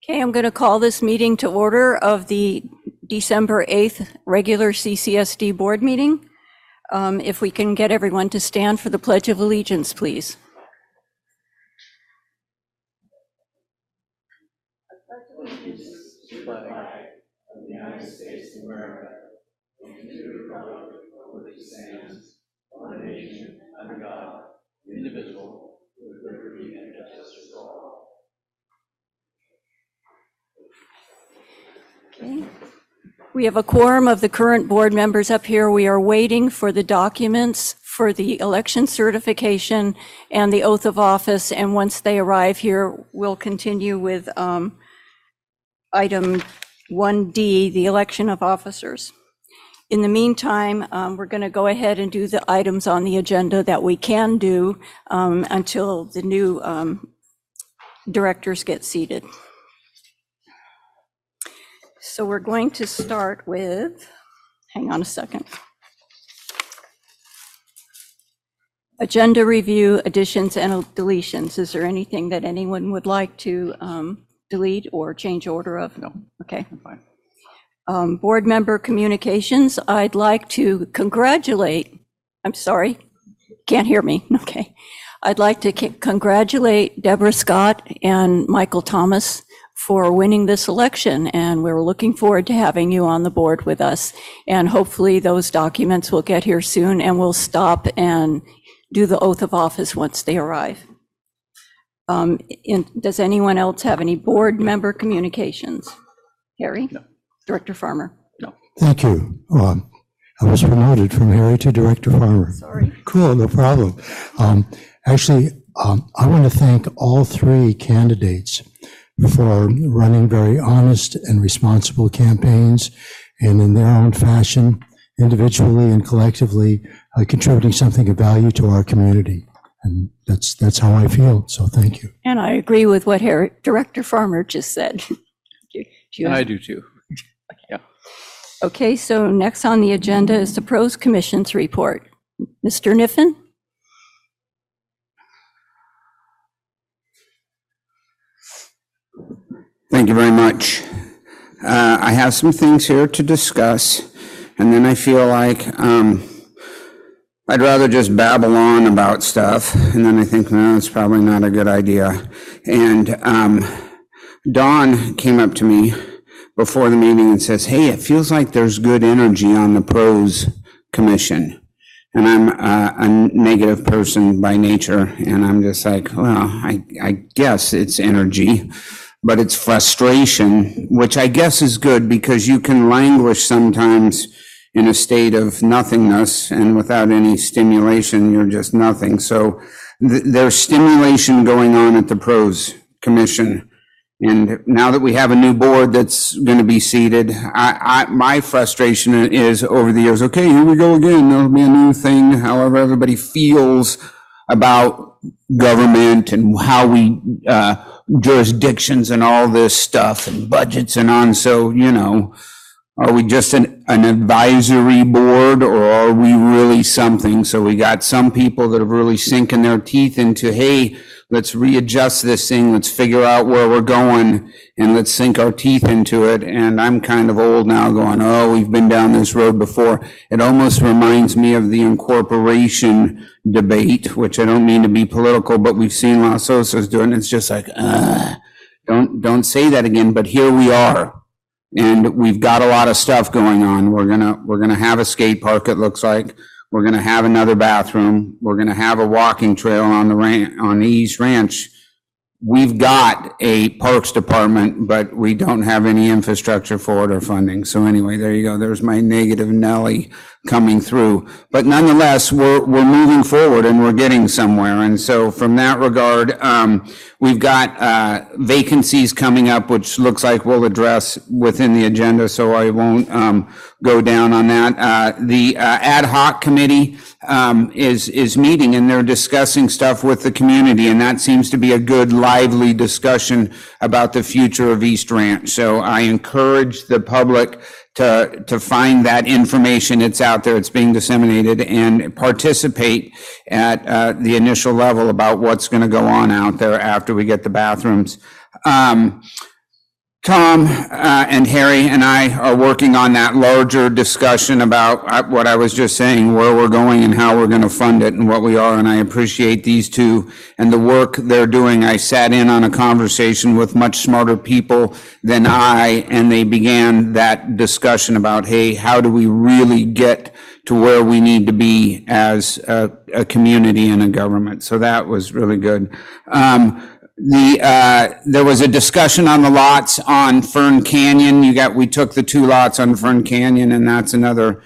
Okay, I'm going to call this meeting to order of the December 8th regular CCSD board meeting. If we can get everyone to stand for the Pledge of Allegiance, please. Flag of the United States of America, and to the republic for which it stands, one nation, under God, indivisible, with liberty and justice for all. Okay. We have a quorum of the current board members up here. We are waiting for the documents for the election certification and the oath of office. And once they arrive here, we'll continue with item 1D, the election of officers. In the meantime, we're going to go ahead and do the items on the agenda that we can do until the new directors get seated. So we're going to start with, hang on a second. Agenda review, additions and deletions. Is there anything that anyone would like to delete or change order of? No. Okay. I'm fine. Board member communications. I'd like to congratulate, I'm sorry, can't hear me. Okay. I'd like to congratulate Deborah Scott and Michael Thomas for winning this election, and we're looking forward to having you on the board with us. And hopefully those documents will get here soon, and we'll stop and do the oath of office once they arrive. Does anyone else have any board member communications? Harry? No. Director Farmer? No. Thank you. I was promoted from Harry to Director Farmer. Sorry. Cool, no problem. Actually, I want to thank all three candidates for running very honest and responsible campaigns, and in their own fashion, individually and collectively, contributing something of value to our community. And that's how I feel, so thank you. And I agree with what Director Farmer just said. I do too. Yeah. Okay, so next on the agenda is the Pros Commission's report. Mr. Kniffen? Thank you very much. I have some things here to discuss, and then I feel like I'd rather just babble on about stuff, and then I think, no, it's probably not a good idea. And Dawn came up to me before the meeting and says, hey, it feels like there's good energy on the Pros Commission. And I'm a negative person by nature, and I'm just like, well, I guess it's energy. But it's frustration, which I guess is good because you can languish sometimes in a state of nothingness, and without any stimulation, you're just nothing. So there's stimulation going on at the Pros Commission. And now that we have a new board that's going to be seated, my frustration is over the years, okay, here we go again. There'll be a new thing, however everybody feels about government and how we, jurisdictions and all this stuff and budgets and on. So, you know, are we just an advisory board, or are we really something? So we got some people that are really sinking their teeth into, hey, let's readjust this thing. Let's figure out where we're going and let's sink our teeth into it. And I'm kind of old now going, oh, we've been down this road before. It almost reminds me of the incorporation debate, which I don't mean to be political, but we've seen Las Osas do it. And it's just like, don't say that again. But here we are. And we've got a lot of stuff going on. We're gonna have a skate park, it looks like. We're going to have another bathroom. We're going to have a walking trail on the East Ranch. We've got a parks department, but we don't have any infrastructure for it or funding. So anyway, there you go. There's my negative Nelly coming through. But nonetheless, we're moving forward and we're getting somewhere. And so from that regard, we've got vacancies coming up, which looks like we'll address within the agenda, so I won't go down on that. The ad hoc committee is meeting, and they're discussing stuff with the community, and that seems to be a good, lively discussion about the future of East Ranch. So I encourage the public to find that information. It's out there, it's being disseminated, and participate at the initial level about what's going to go on out there after we get the bathrooms. Tom and Harry and I are working on that larger discussion about what I was just saying, where we're going and how we're going to fund it and what we are. And I appreciate these two and the work they're doing. I sat in on a conversation with much smarter people than I, and they began that discussion about, hey, how do we really get to where we need to be as a community and a government? So that was really good. There was a discussion on the lots on Fern Canyon. We took the 2 lots on Fern Canyon, and that's another,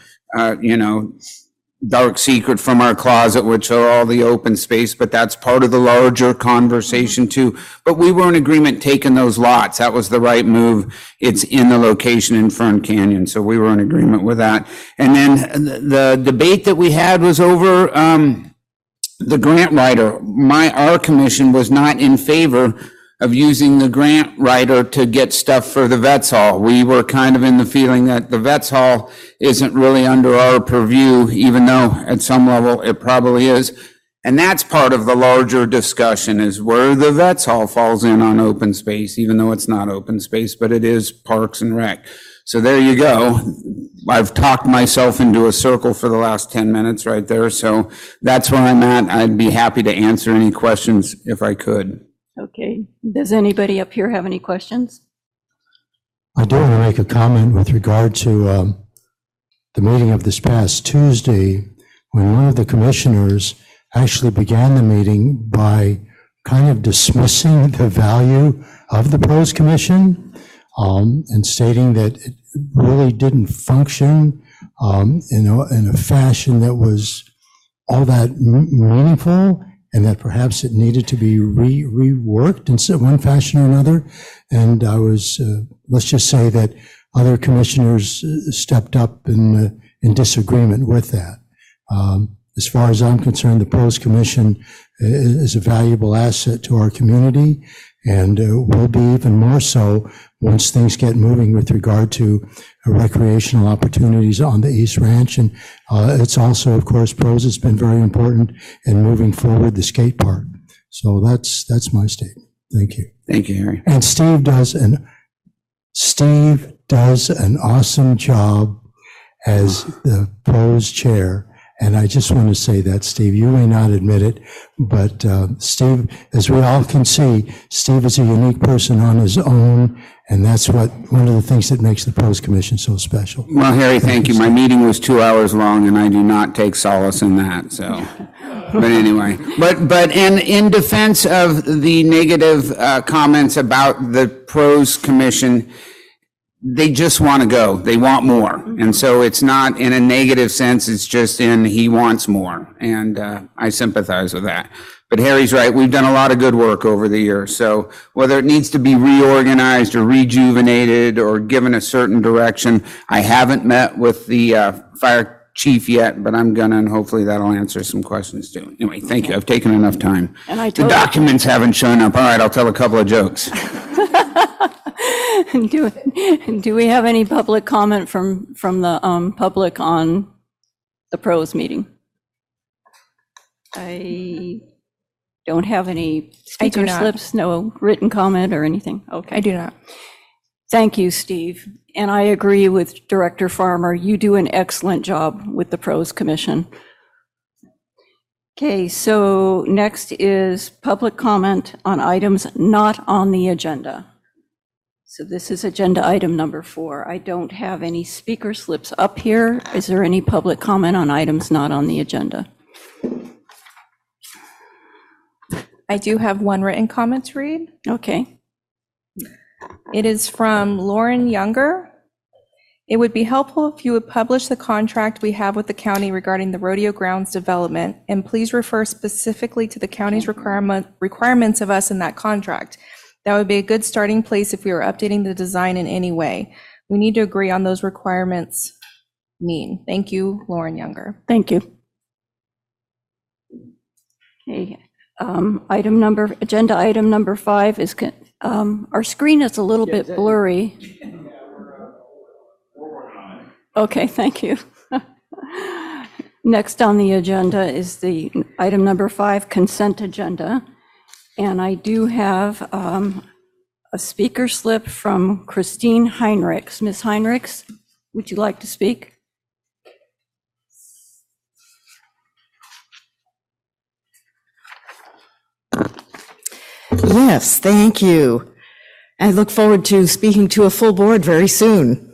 dark secret from our closet, which are all the open space, but that's part of the larger conversation too. But we were in agreement taking those lots. That was the right move. It's in the location in Fern Canyon. So we were in agreement with that. And then the debate that we had was over, the grant writer. Our commission was not in favor of using the grant writer to get stuff for the Vets Hall. We were kind of in the feeling that the Vets Hall isn't really under our purview, even though at some level it probably is. And that's part of the larger discussion, is where the Vets Hall falls in on open space, even though it's not open space, but it is Parks and Rec. So there you go. I've talked myself into a circle for the last 10 minutes right there. So that's where I'm at. I'd be happy to answer any questions if I could. Okay. Does anybody up here have any questions? I do want to make a comment with regard to the meeting of this past Tuesday, when one of the commissioners actually began the meeting by kind of dismissing the value of the Pros Commission and stating that it really didn't function in a fashion that was all that meaningful, and that perhaps it needed to be reworked in one fashion or another. And I was, let's just say that other commissioners stepped up in disagreement with that. As far as I'm concerned, the Pros Commission is a valuable asset to our community, and will be even more so once things get moving with regard to recreational opportunities on the East Ranch. And it's also, of course, Pros has been very important in moving forward the skate park. So that's my statement. Thank you. Thank you, Harry. And Steve does an awesome job as the Pros chair. And I just want to say that, Steve, you may not admit it, but Steve, as we all can see, Steve is a unique person on his own, and that's one of the things that makes the Pros Commission so special. Well, Harry, thank you. My meeting was 2 hours long, and I do not take solace in that, so. But anyway, but in defense of the negative comments about the Pros Commission, they just want to go. They want more. And so it's not in a negative sense. It's just in he wants more. And I sympathize with that. But Harry's right. We've done a lot of good work over the years. So whether it needs to be reorganized or rejuvenated or given a certain direction, I haven't met with the fire chief yet, but I'm gonna, and hopefully that'll answer some questions too. Anyway, thank you. I've taken enough time. And I the documents haven't shown up. All right, I'll tell a couple of jokes. Do we have any public comment from the public on the Pros meeting? I don't have any speaker slips, no written comment or anything. Okay. I do not. Thank you, Steve. And I agree with Director Farmer. You do an excellent job with the Pros Commission. Okay, so next is public comment on items not on the agenda. So this is agenda item number 4. I don't have any speaker slips up here. Is there any public comment on items not on the agenda? I do have one written comment to read. Okay. It is from Lauren Younger. It would be helpful if you would publish the contract we have with the county regarding the rodeo grounds development, and please refer specifically to the county's requirements of us in that contract. That would be a good starting place if we were updating the design in any way. We need to agree on those requirements mean. Thank you, Lauren Younger. Thank you. Okay. Agenda item number 5 is, our screen is a little bit blurry. Okay, thank you. Next on the agenda is the item number 5, consent agenda. And I do have a speaker slip from Christine Heinrichs. Ms. Heinrichs, would you like to speak? Yes, thank you. I look forward to speaking to a full board very soon.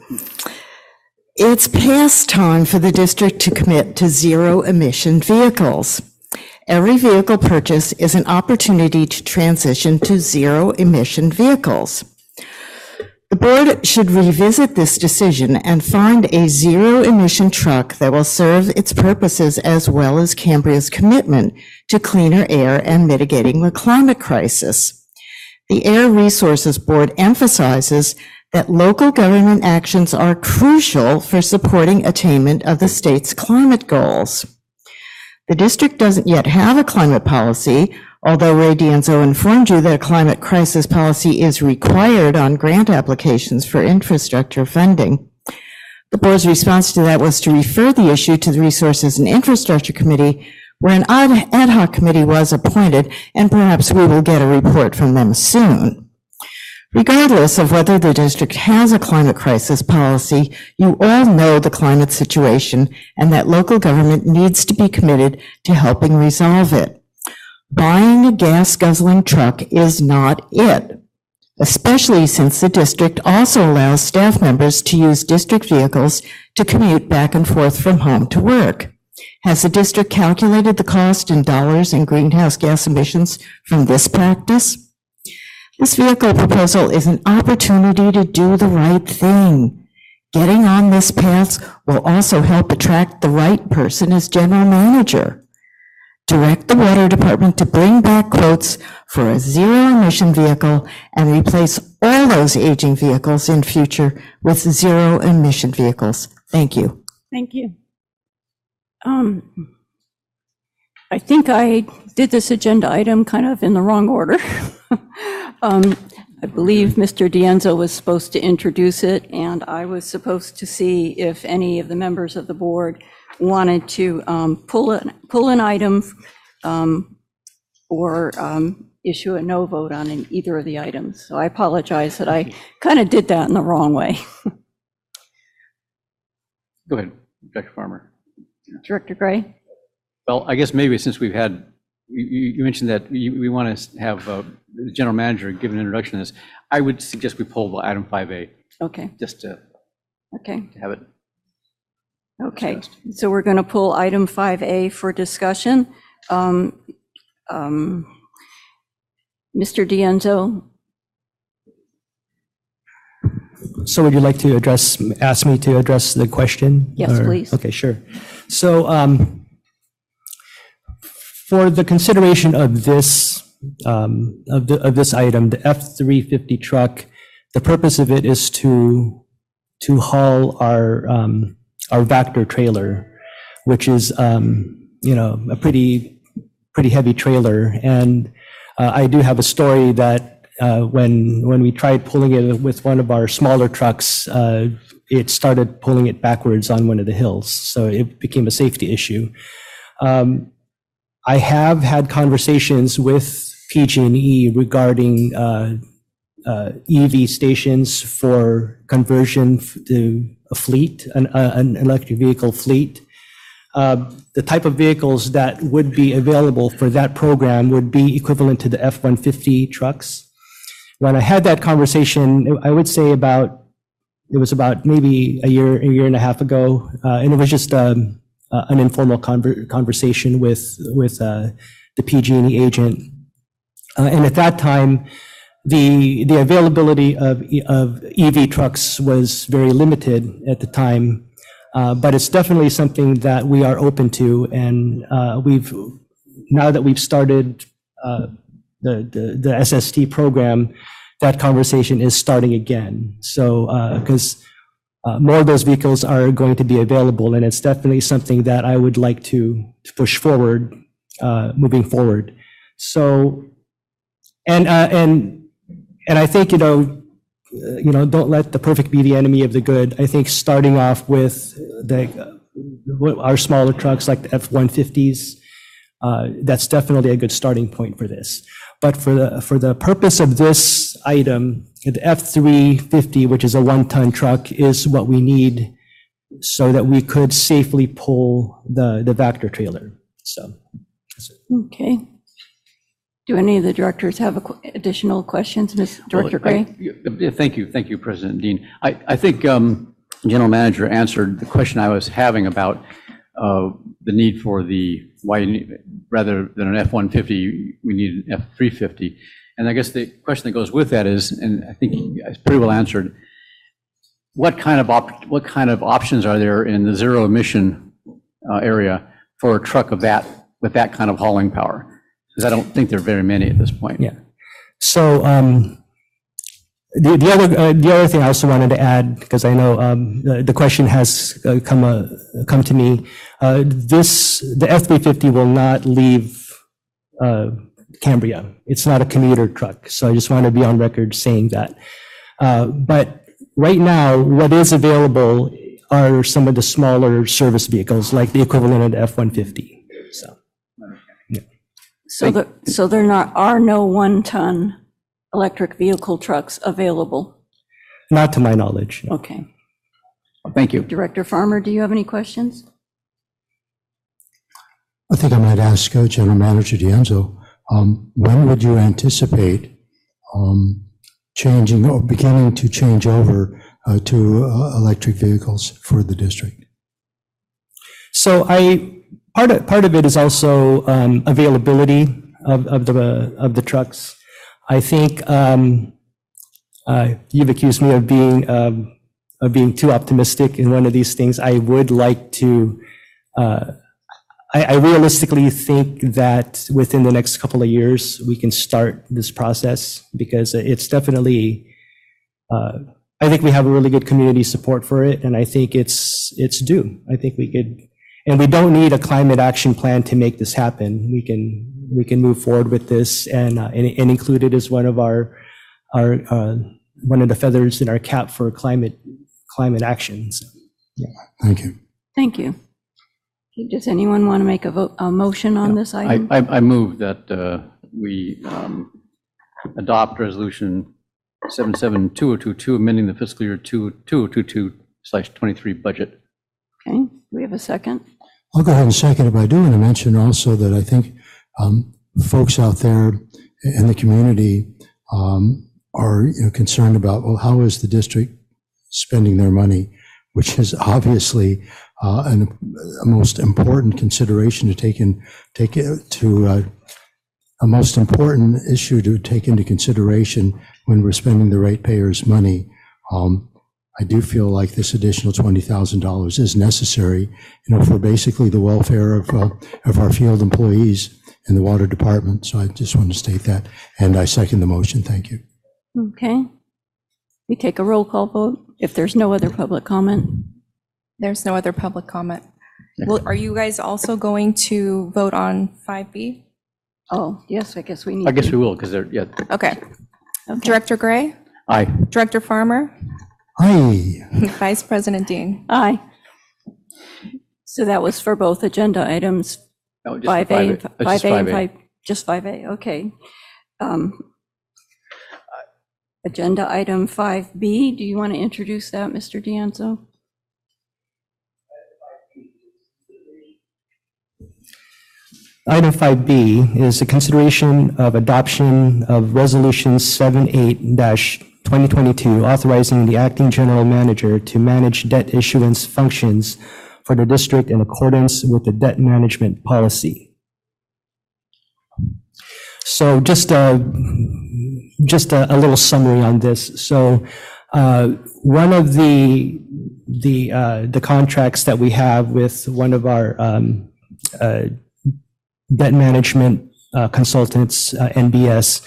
It's past time for the district to commit to zero-emission vehicles. Every vehicle purchase is an opportunity to transition to zero-emission vehicles. The board should revisit this decision and find a zero-emission truck that will serve its purposes as well as Cambria's commitment to cleaner air and mitigating the climate crisis. The Air Resources Board emphasizes that local government actions are crucial for supporting attainment of the state's climate goals. The district doesn't yet have a climate policy, although Ray D'Anzo informed you that a climate crisis policy is required on grant applications for infrastructure funding. The board's response to that was to refer the issue to the Resources and Infrastructure Committee, where an ad hoc committee was appointed, and perhaps we will get a report from them soon. Regardless of whether the district has a climate crisis policy, you all know the climate situation and that local government needs to be committed to helping resolve it. Buying a gas-guzzling truck is not it, especially since the district also allows staff members to use district vehicles to commute back and forth from home to work. Has the district calculated the cost in dollars in greenhouse gas emissions from this practice? This vehicle proposal is an opportunity to do the right thing. Getting on this path will also help attract the right person as general manager. Direct the water department to bring back quotes for a zero-emission vehicle and replace all those aging vehicles in future with zero-emission vehicles. Thank you. Thank you. I think I did this agenda item kind of in the wrong order. I believe Mr. D'Anzo was supposed to introduce it, and I was supposed to see if any of the members of the board wanted to pull an item or issue a no vote on either of the items. So I apologize that I kind of did that in the wrong way. Go ahead, Dr. Farmer. Director Gray? Well, I guess maybe since we've had, you mentioned that we want to have the general manager give an introduction to this, I would suggest we pull item 5A, Okay, just to okay, have it. okay. So we're going to pull item 5A for discussion. Mr. D'Anzo? So would you like to ask me to address the question? Yes, please. Okay, sure. So for the consideration of this of this item, the F-350 truck, the purpose of it is to haul our Vactor trailer, which is a pretty heavy trailer. And I do have a story that when we tried pulling it with one of our smaller trucks, it started pulling it backwards on one of the hills, so it became a safety issue. I have had conversations with PG&E regarding EV stations for conversion to a fleet, an electric vehicle fleet. The type of vehicles that would be available for that program would be equivalent to the F-150 trucks. When I had that conversation, I would say it was about maybe a year and a half ago, and it was just an informal conversation with the PG&E agent. And at that time, the availability of EV trucks was very limited at the time, but it's definitely something that we are open to, and now that we've started the SST program, that conversation is starting again. So, because more of those vehicles are going to be available, and it's definitely something that I would like to push forward, moving forward. So, and I think, don't let the perfect be the enemy of the good. I think starting off with our smaller trucks like the F-150s, that's definitely a good starting point for this. But for the purpose of this item, the F-350, which is a 1-ton truck, is what we need so that we could safely pull the Vector trailer. So, Okay. Do any of the directors have additional questions? Ms. Director Gray? Thank you, President Dean. I think General Manager answered the question I was having about the need for rather than an F-150, we need an F-350. And I guess the question that goes with that is, and I think it's pretty well answered, what kind of options are there in the zero emission area for a truck with that kind of hauling power? Because I don't think there are very many at this point. yeah. So the other thing I also wanted to add, because I know the question has come to me, the F-350 will not leave Cambria. It's not a commuter truck. So I just want to be on record saying that. But right now, what is available are some of the smaller service vehicles, like the equivalent of the F-150. So there are no 1-ton electric vehicle trucks available? Not to my knowledge. No. Okay. Thank you. Director Farmer, do you have any questions? I think I might ask General Manager D'Anzo, when would you anticipate changing or beginning to change over to electric vehicles for the district? So part of it is also availability of the trucks. I think you've accused me of being too optimistic in one of these things. I would like to. I realistically think that within the next couple of years we can start this process, because it's definitely. I think we have a really good community support for it, and I think it's due. I think we could, and we don't need a climate action plan to make this happen. We can move forward with this and include it as one of our one of the feathers in our cap for climate actions. Yeah. Thank you. Thank you. Does anyone want to make a motion on this item? I move that we adopt resolution 772022, amending the fiscal year 2022/23 budget. Okay, do we have a second? I'll go ahead and second it, but I do want to mention also that I think folks out there in the community are concerned about, well, how is the district spending their money, which is obviously a most important consideration to a most important issue to take into consideration when we're spending the ratepayers' money. I do feel like this additional $20,000 is necessary, for basically the welfare of our field employees in the water department. So I just want to state that, and I second the motion. Thank you. Okay. We take a roll call vote if there's no other public comment. There's no other public comment. Well, are you guys also going to vote on 5B? Oh, yes, I guess we need. I guess we will, because they're, yeah. Okay. Okay. Director Gray? Aye. Director Farmer? Aye. Vice President Dean? Aye. So that was for both agenda items, No, just 5A, and 5A. and 5, just 5A, okay. Agenda item 5B, do you want to introduce that, Mr. D'Anzo? Item 5B is a consideration of adoption of Resolution 78-2022, authorizing the acting general manager to manage debt issuance functions for the district in accordance with the debt management policy. So just a little summary on this. So one of the contracts that we have with one of our debt management consultants, NBS,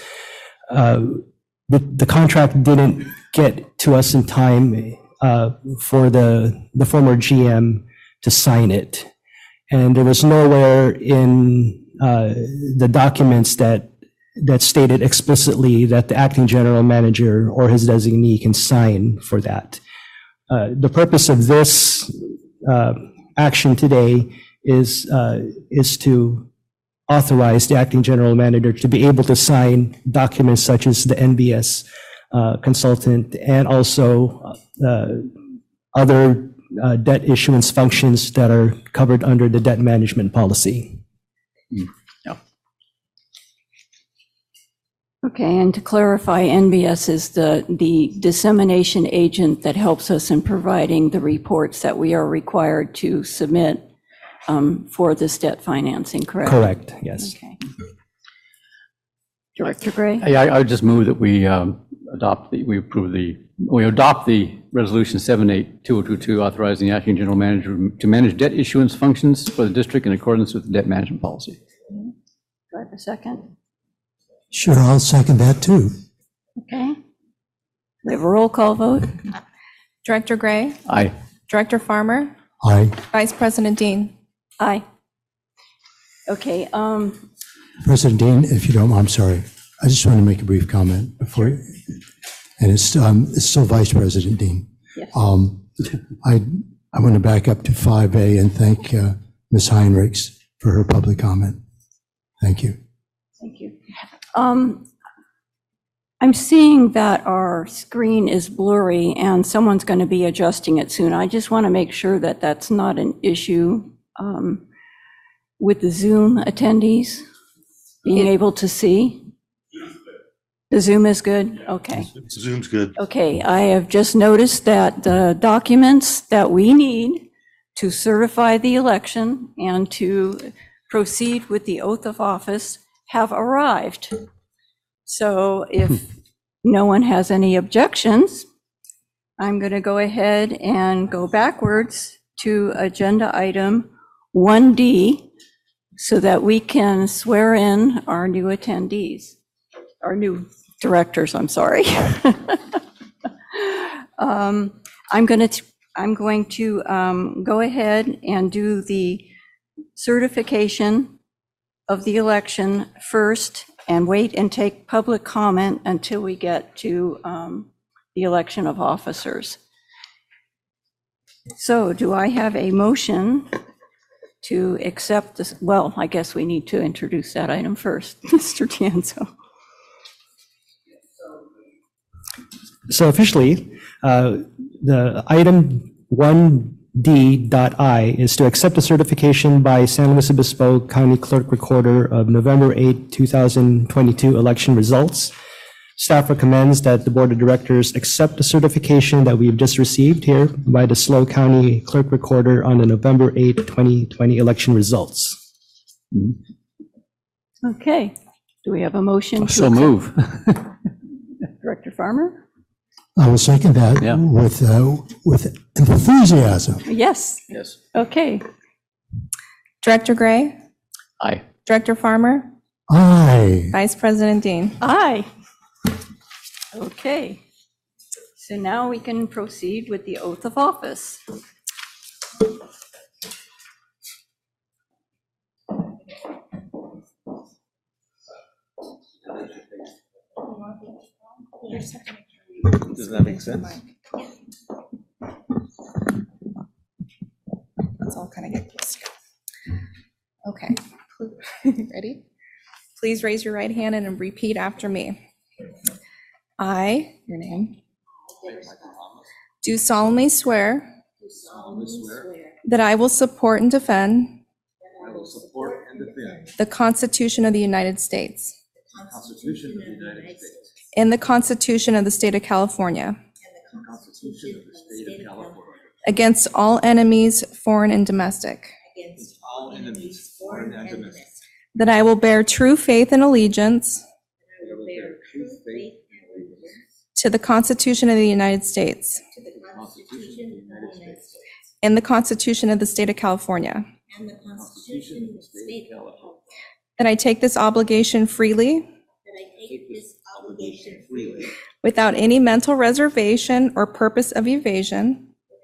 the contract didn't get to us in time for the former GM to sign it. And there was nowhere in the documents that stated explicitly that the acting general manager or his designee can sign for that. The purpose of this action today is to authorize the acting general manager to be able to sign documents such as the NBS consultant and also other debt issuance functions that are covered under the debt management policy. Okay, and to clarify, NBS is the dissemination agent that helps us in providing the reports that we are required to submit for this debt financing, correct? Correct, yes. Okay. Director Gray? I would just move that we adopt the resolution 782022 authorizing the acting general manager to manage debt issuance functions for the district in accordance with the debt management policy. Do I have a second? Sure, I'll second that too. Okay. We have a roll call vote. Director Gray, Aye. Director Farmer, Aye. Vice President Dean. Aye. Okay, President Dean, if you don't, I'm sorry. I just want to make a brief comment before, and it's still Vice President Dean. Yes. I want to back up to 5A and thank Ms. Heinrichs for her public comment. Thank you. Thank you. I'm seeing that our screen is blurry and someone's going to be adjusting it soon. I just want to make sure that that's not an issue with the Zoom attendees being able to see. The Zoom is good? Okay. Zoom's good. Okay, I have just noticed that the documents that we need to certify the election and to proceed with the oath of office have arrived. So if no one has any objections, I'm going to go ahead and go backwards to agenda item 1D so that we can swear in our new attendees, our new directors, I'm sorry. I'm going to go ahead and do the certification of the election first and wait and take public comment until we get to the election of officers. So do I have a motion to accept this? Well, I guess we need to introduce that item first, Mr. Tienzo. So officially, the item 1D.I is to accept the certification by San Luis Obispo County Clerk Recorder of November 8, 2022 election results. Staff recommends that the Board of Directors accept the certification that we've just received here by the SLO County Clerk Recorder on the November 8, 2020 election results. Okay, do we have a motion? to So accept? move. Director Farmer? I will second that Yeah. with enthusiasm. Yes, Yes. okay. Director Gray, Aye. Director Farmer, Aye. Vice President Dean. Aye. Okay, so now we can proceed with the oath of office. Does that make sense? Let's all kind of get close here. Okay, ready? Please raise your right hand and repeat after me. I, your name, do solemnly swear that I will support and defend the Constitution of the United States and the Constitution of the State of California against all enemies, foreign and domestic. That I will bear true faith and allegiance to the Constitution of the United States and the Constitution of the State of California. That I take this obligation freely without any mental reservation or purpose of evasion.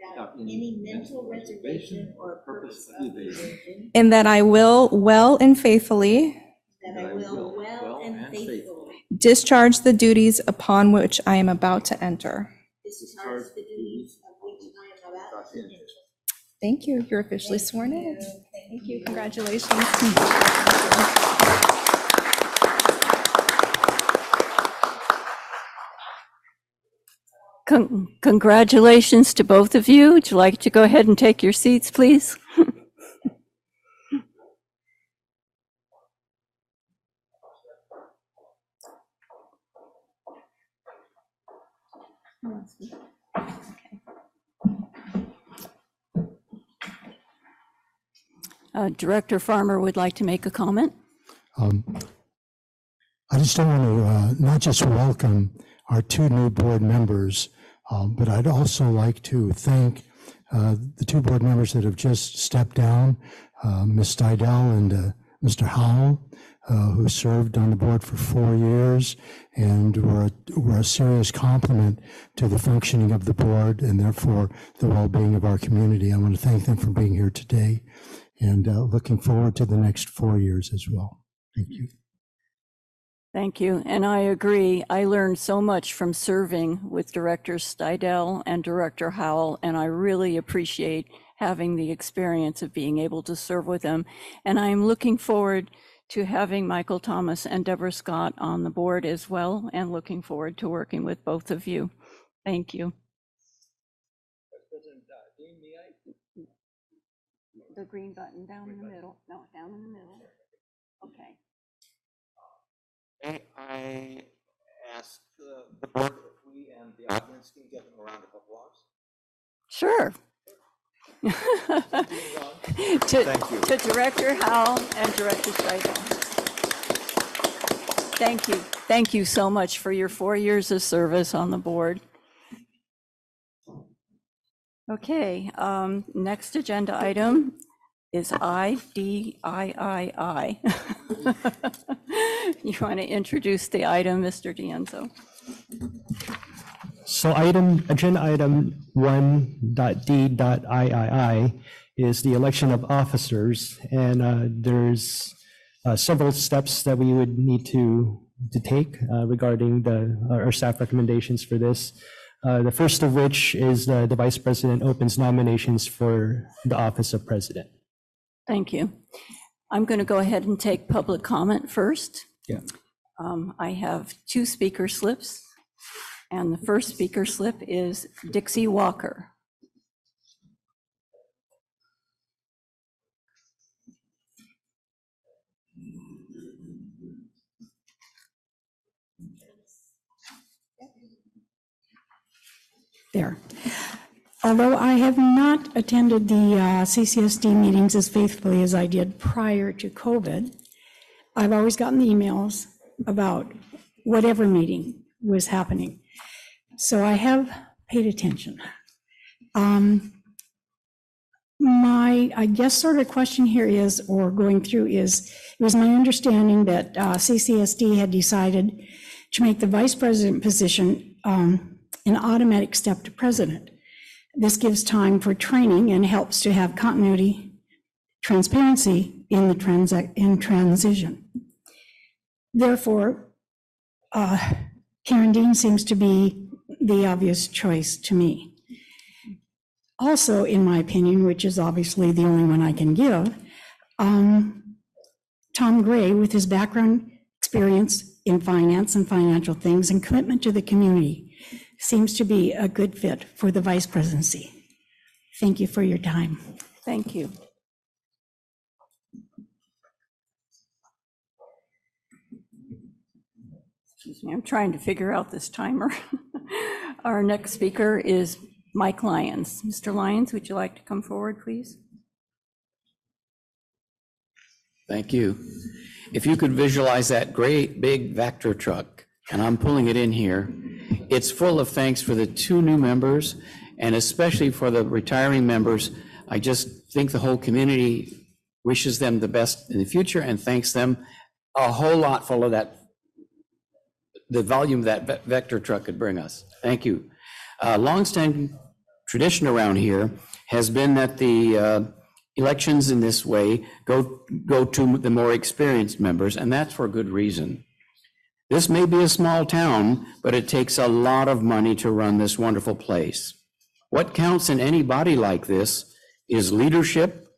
And that I will well and faithfully discharge the duties upon which I am about to enter. Thank you. You're officially sworn in. Thank you. Congratulations. Congratulations to both of you. Would you like to go ahead and take your seats, please? Director Farmer would like to make a comment. I just don't want to not just welcome our two new board members, but I'd also like to thank the two board members that have just stepped down, Ms. Stidel and Mr. Howell, who served on the board for 4 years and were a serious compliment to the functioning of the board and therefore the well-being of our community. I want to thank them for being here today and looking forward to the next 4 years as well. Thank you. Thank you. And I agree. I learned so much from serving with Director Stidel and Director Howell, and I really appreciate having the experience of being able to serve with them. And I'm looking forward to having Michael Thomas and Deborah Scott on the board as well, and looking forward to working with both of you. Thank you. The green button down in the middle. No, down in the middle. Okay. I ask the board if we and the audience can give them a round of applause. Sure. Thank you. To Director Howell and Director Stidel. Thank you. Thank you so much for your 4 years of service on the board. Okay, next agenda item is IDIII. You want to introduce the item, Mr. D'Enzo? So agenda item 1.D.III is the election of officers, and there's several steps that we would need to take regarding our staff recommendations for this. The first of which is the Vice President opens nominations for the office of President. Thank you. I'm going to go ahead and take public comment first. Yeah. I have 2 speaker slips, and the first speaker slip is Dixie Walker. There. Although I have not attended the CCSD meetings as faithfully as I did prior to COVID, I've always gotten the emails about whatever meeting was happening. So I have paid attention. My, I guess, sort of question here is, or going through is, it was my understanding that CCSD had decided to make the vice president position an automatic step to president. This gives time for training and helps to have continuity, transparency in the transition. Therefore, Karen Dean seems to be the obvious choice to me. Also, in my opinion, which is obviously the only one I can give, Tom Gray, with his background experience in finance and financial things and commitment to the community, seems to be a good fit for the vice presidency. Thank you for your time. Thank you. Excuse me, I'm trying to figure out this timer. Our next speaker is Mike Lyons. Mr. Lyons, would you like to come forward, please? Thank you. If you could visualize that great big Vector truck, and I'm pulling it in here, it's full of thanks for the 2 new members, and especially for the retiring members. I just think the whole community wishes them the best in the future and thanks them a whole lot full of that, the volume that Vector truck could bring us. Thank you. Longstanding tradition around here has been that the elections in this way go to the more experienced members, and that's for good reason. This may be a small town, but it takes a lot of money to run this wonderful place. What counts in any body like this is leadership,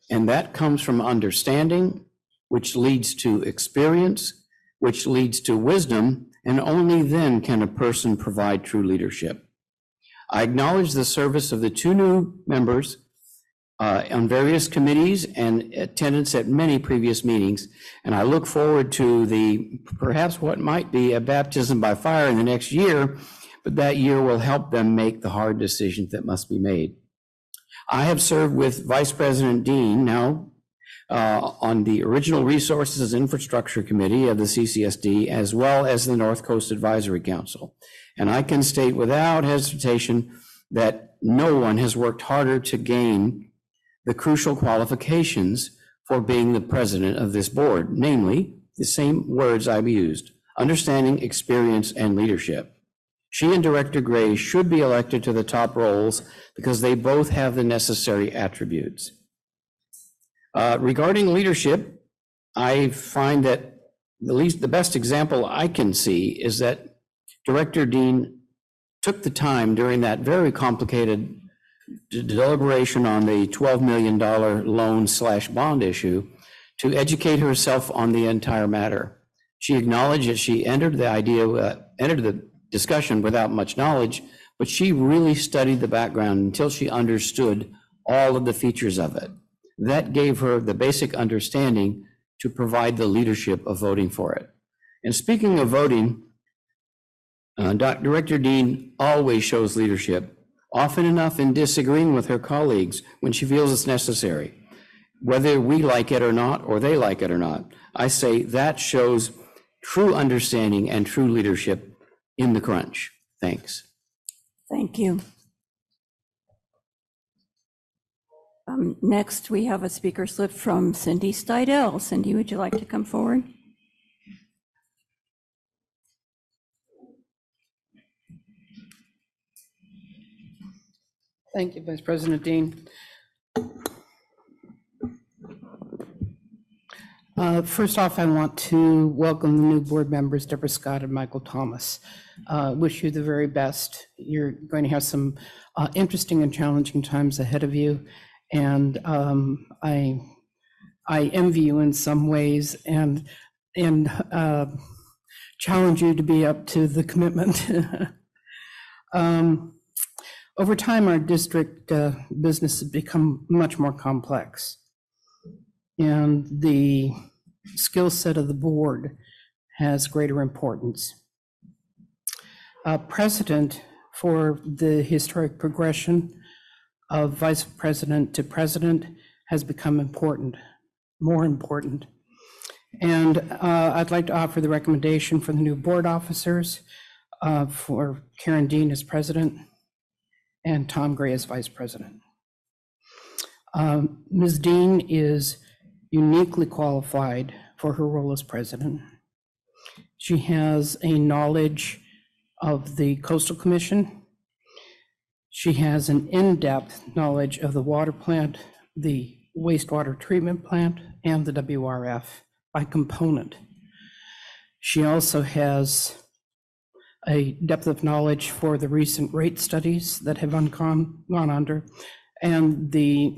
And that comes from understanding, which leads to experience, which leads to wisdom, and only then can a person provide true leadership. I acknowledge the service of the two new members on various committees and attendance at many previous meetings, and I look forward to perhaps what might be a baptism by fire in the next year, but that year will help them make the hard decisions that must be made. I have served with Vice President Dean now on the Original Resources Infrastructure Committee of the CCSD, as well as the North Coast Advisory Council. And I can state without hesitation that no one has worked harder to gain the crucial qualifications for being the president of this board, namely the same words I've used: understanding, experience, and leadership. She and Director Gray should be elected to the top roles because they both have the necessary attributes. Regarding leadership, I find that the best example I can see is that Director Dean took the time during that very complicated deliberation on the $12 million loan/bond issue to educate herself on the entire matter. She acknowledged that she entered the discussion without much knowledge, but she really studied the background until she understood all of the features of it. That gave her the basic understanding to provide the leadership of voting for it. And speaking of voting, Director Dean always shows leadership, often enough in disagreeing with her colleagues when she feels it's necessary. Whether we like it or not, or they like it or not, I say that shows true understanding and true leadership in the crunch. Thanks. Thank you. Next, we have a speaker slip from Cindy Stidel. Cindy, would you like to come forward? Thank you, Vice President Dean. First off, I want to welcome the new board members, Deborah Scott and Michael Thomas. Wish you the very best. You're going to have some interesting and challenging times ahead of you. And I envy you in some ways and challenge you to be up to the commitment. Over time, our district business has become much more complex, and the skill set of the board has greater importance. Precedent for the historic progression of vice president to president has become important, more important. And I'd like to offer the recommendation for the new board officers for Karen Dean as president and Tom Gray as vice president. Ms. Dean is uniquely qualified for her role as president. She has a knowledge of the Coastal Commission. She has an in-depth knowledge of the water plant, the wastewater treatment plant, and the WRF by component. She also has a depth of knowledge for the recent rate studies that have undergone and the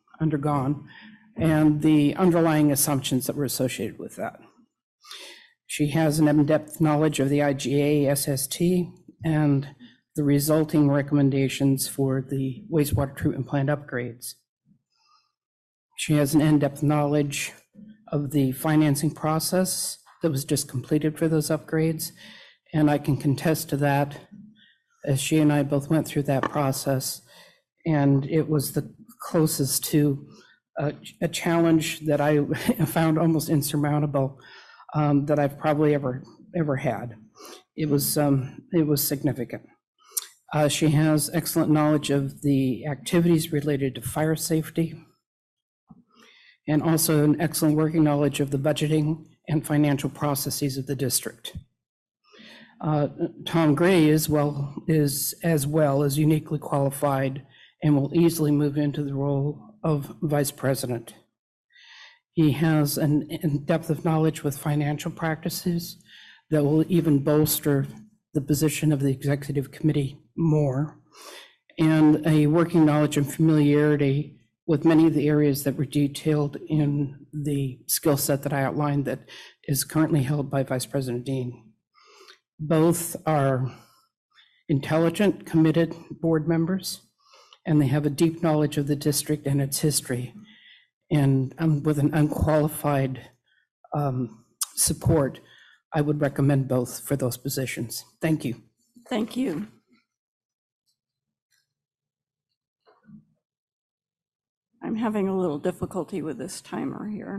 underlying assumptions that were associated with that. She has an in-depth knowledge of the IGA SST and the resulting recommendations for the wastewater treatment plant upgrades. She has an in-depth knowledge of the financing process that was just completed for those upgrades, and I can contest to that, as she and I both went through that process, and it was the closest to a challenge that I found almost insurmountable that I've probably ever had. It was significant. She has excellent knowledge of the activities related to fire safety, and also an excellent working knowledge of the budgeting and financial processes of the district. Tom Gray is as well as uniquely qualified and will easily move into the role of vice president. He has an in-depth of knowledge with financial practices that will even bolster the position of the executive committee more, and a working knowledge and familiarity with many of the areas that were detailed in the skill set that I outlined that is currently held by Vice President Dean. Both are intelligent, committed board members, and they have a deep knowledge of the district and its history. And with an unqualified support, I would recommend both for those positions. Thank you. Thank you. I'm having a little difficulty with this timer here.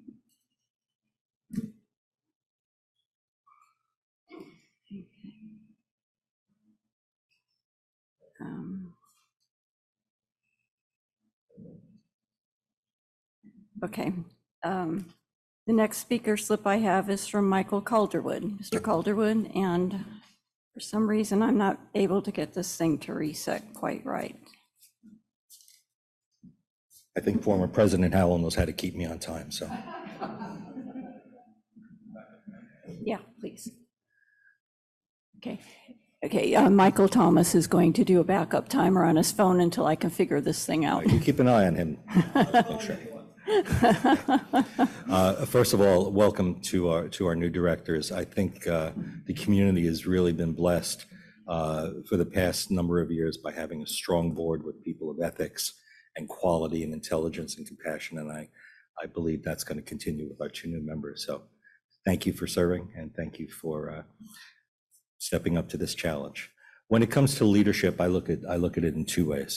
Okay. The next speaker slip I have is from Michael Calderwood. Mr. Calderwood, and for some reason, I'm not able to get this thing to reset quite right. I think former President Howell knows how to keep me on time, so. Yeah, please. Okay. Okay, Michael Thomas is going to do a backup timer on his phone until I can figure this thing out. You keep an eye on him. Make sure. First of all, welcome to our new directors. I think the community has really been blessed for the past number of years by having a strong board with people of ethics and quality and intelligence and compassion, and I believe that's going to continue with our two new members. So thank you for serving, and thank you for stepping up to this challenge. When it comes to leadership, I look at it in two ways: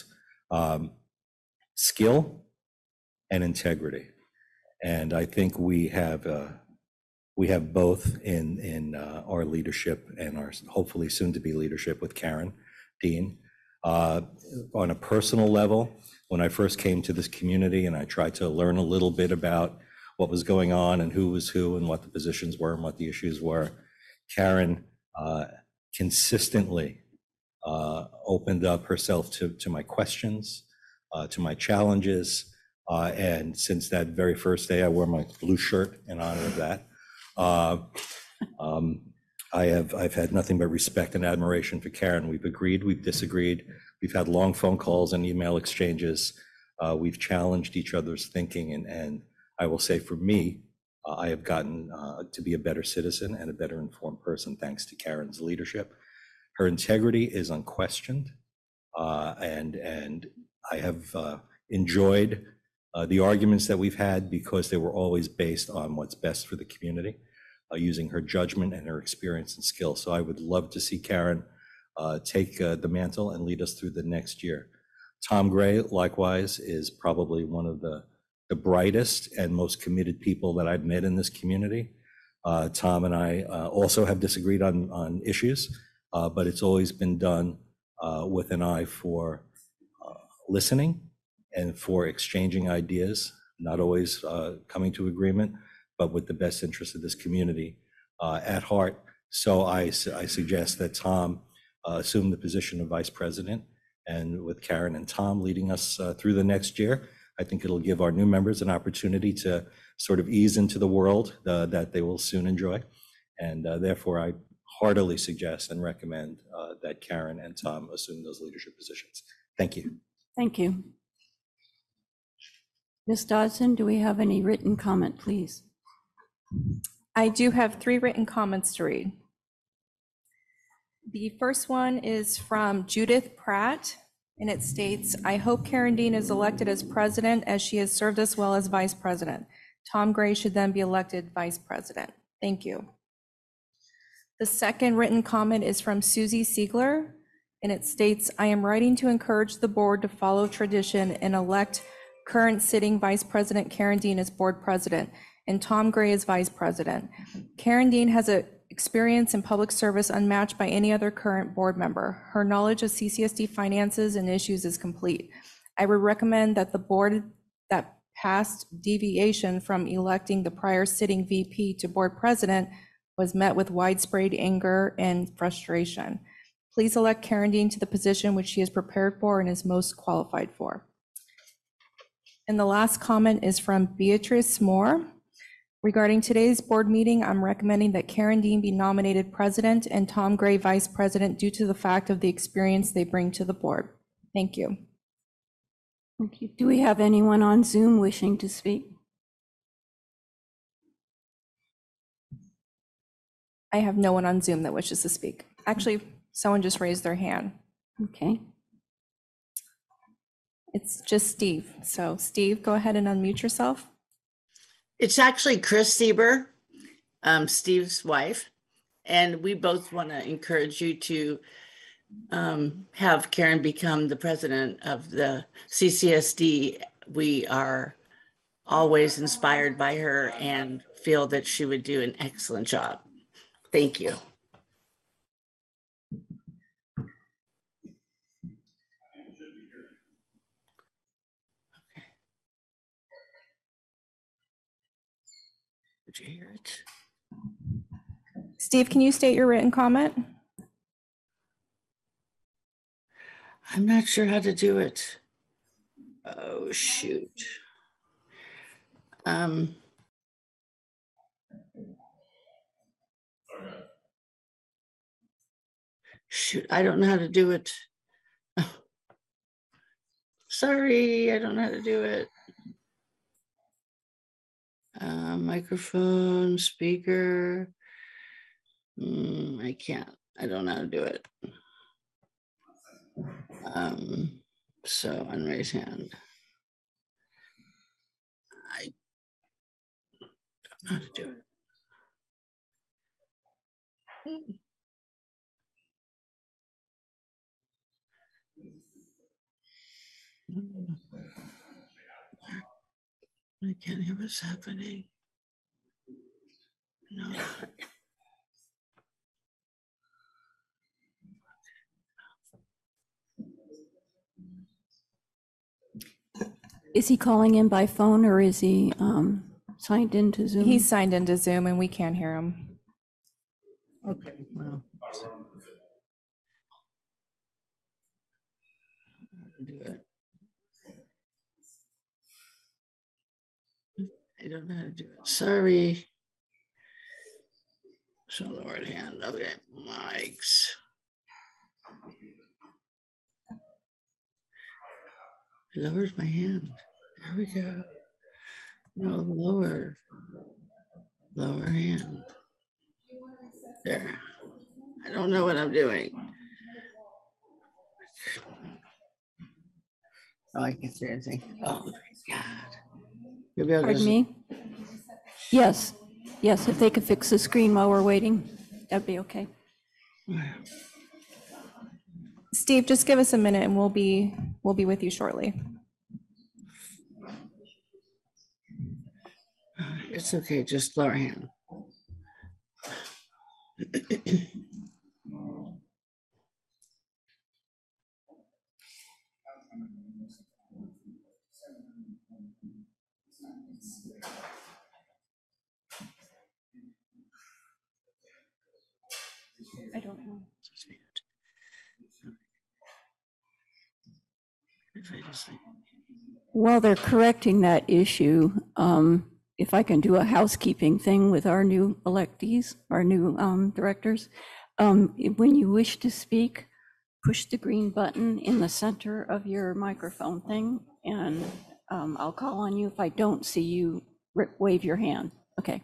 skill and integrity. And I think we have both in our leadership and our hopefully soon to be leadership with Karen Dean. On a personal level, when I first came to this community and I tried to learn a little bit about what was going on and who was who and what the positions were and what the issues were, Karen consistently opened up herself to my questions, to my challenges. And since that very first day, I wore my blue shirt in honor of that. I've had nothing but respect and admiration for Karen. We've agreed, we've disagreed, we've had long phone calls and email exchanges. We've challenged each other's thinking, and I will say for me, I have gotten to be a better citizen and a better informed person thanks to Karen's leadership. Her integrity is unquestioned, and I have enjoyed the arguments that we've had because they were always based on what's best for the community, using her judgment and her experience and skill. So I would love to see Karen take the mantle and lead us through the next year. Tom Gray, likewise, is probably one of the brightest and most committed people that I've met in this community. Tom and I also have disagreed on issues, but it's always been done with an eye for listening and for exchanging ideas, not always coming to agreement, but with the best interest of this community at heart. So I suggest that Tom assume the position of vice president, and with Karen and Tom leading us through the next year, I think it'll give our new members an opportunity to sort of ease into the world that they will soon enjoy. And therefore, I heartily suggest and recommend that Karen and Tom assume those leadership positions. Thank you. Thank you. Ms. Dodson, do we have any written comment, please? I do have 3 written comments to read. The first one is from Judith Pratt, and it states, I hope Karen Dean is elected as president as she has served us well as vice president. Tom Gray should then be elected vice president. Thank you. The second written comment is from Susie Siegler, and it states, I am writing to encourage the board to follow tradition and elect current sitting Vice President Karen Dean as board president and Tom Gray as vice president. Karen Dean has an experience in public service unmatched by any other current board member. Her knowledge of CCSD finances and issues is complete. I would recommend that the board that passed deviation from electing the prior sitting VP to board president was met with widespread anger and frustration. Please elect Karen Dean to the position which she is prepared for and is most qualified for. And the last comment is from Beatrice Moore. Regarding today's board meeting, I'm recommending that Karen Dean be nominated president and Tom Gray vice president due to the fact of the experience they bring to the board. Thank you. Thank you. Do we have anyone on Zoom wishing to speak? I have no one on Zoom that wishes to speak. Actually, someone just raised their hand. Okay. It's just Steve. So Steve, go ahead and unmute yourself. It's actually Chris Sieber, Steve's wife, and we both want to encourage you to have Karen become the president of the CCSD. We are always inspired by her and feel that she would do an excellent job. Thank you. Did you hear it? Steve, can you state your written comment? I'm not sure how to do it. Oh, shoot. Shoot, I don't know how to do it. Oh. Sorry, I don't know how to do it. Microphone, speaker. I can't. I don't know how to do it. So unraised hand. I don't know how to do it. I can't hear what's happening. No. Is he calling in by phone or is he signed into Zoom? He's signed into Zoom and we can't hear him. Okay, well. Do it. I don't know how to do it. Sorry. So lowered hand. Okay, mics. Lowers my hand. There we go. No, lower. Lower hand. There. I don't know what I'm doing. Oh, I can't see anything. Oh, my God. Maybe I'll Pardon me? Yes. Yes, if they could fix the screen while we're waiting, that'd be okay. Steve, just give us a minute and we'll be with you shortly. It's okay, just lower hand. I don't know. While they're correcting that issue, if I can do a housekeeping thing with our new electees, our new directors, when you wish to speak, push the green button in the center of your microphone thing, and I'll call on you. If I don't see you, wave your hand. Okay.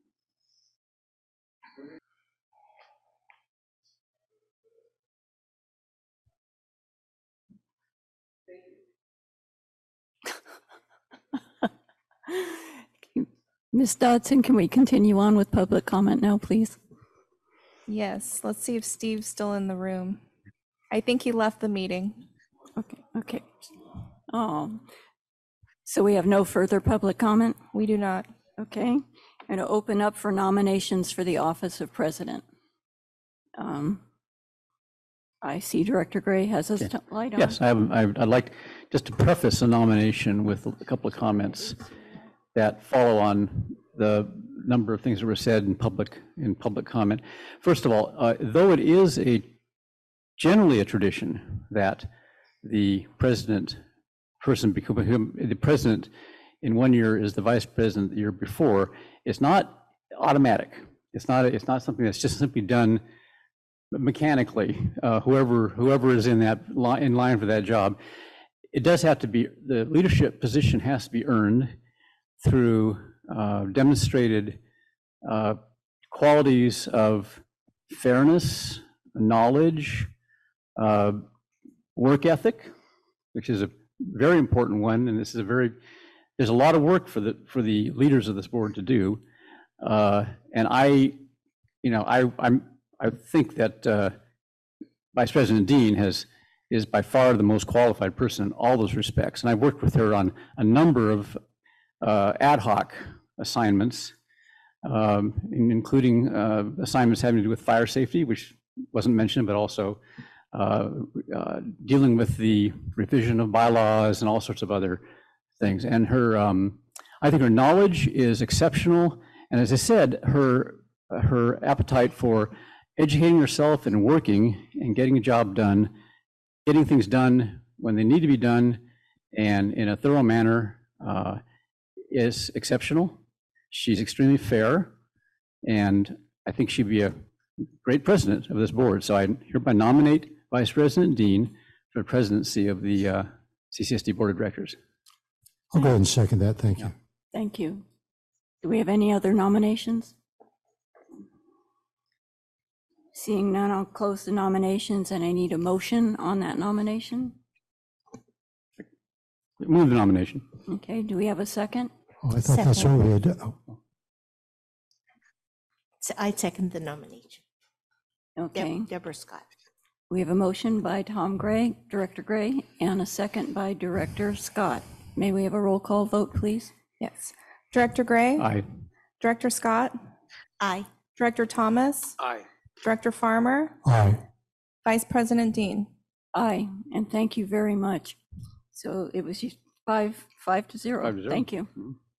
Ms. Dodson, can we continue on with public comment now, please? Yes, let's see if Steve's still in the room. I think he left the meeting. Okay. So we have no further public comment? We do not. Okay. I'm going to open up for nominations for the office of president. I see Director Gray has his light on. Yes, I'd like just to preface the nomination with a couple of comments that follow on the number of things that were said in public comment. First of all, though it is generally a tradition that the person become the president in 1 year is the vice president the year before, it's not automatic. It's not something that's just simply done mechanically. Whoever is in line for that job. it does have to be, the leadership position has to be earned through demonstrated qualities of fairness, knowledge, work ethic, which is a very important one, and this is there's a lot of work for the leaders of this board to do, and I think that Vice President Dean is by far the most qualified person in all those respects, and I've worked with her on a number of ad hoc assignments, including assignments having to do with fire safety, which wasn't mentioned, but also dealing with the revision of bylaws and all sorts of other things. And her, I think her knowledge is exceptional. And as I said, her appetite for educating herself and working and getting a job done, getting things done when they need to be done and in a thorough manner is exceptional. She's extremely fair, and I think she'd be a great president of this board. So I hereby nominate Vice President Dean for the presidency of the CCSD Board of Directors. I'll go ahead and second that. Thank you. Thank you. Do we have any other nominations? Seeing none, I'll close the nominations, and I need a motion on that nomination. Move the nomination. Okay, do we have a second? Oh, I thought that's what we had. Oh. So I second the nomination. Okay. Deborah Scott. We have a motion by Tom Gray, Director Gray, and a second by Director Scott. May we have a roll call vote, please? Yes. Director Gray? Aye. Director Scott? Aye. Director Thomas? Aye. Director Farmer? Aye. Vice President Dean? Aye, and thank you very much. So it was 5-0. 5-0. Thank you.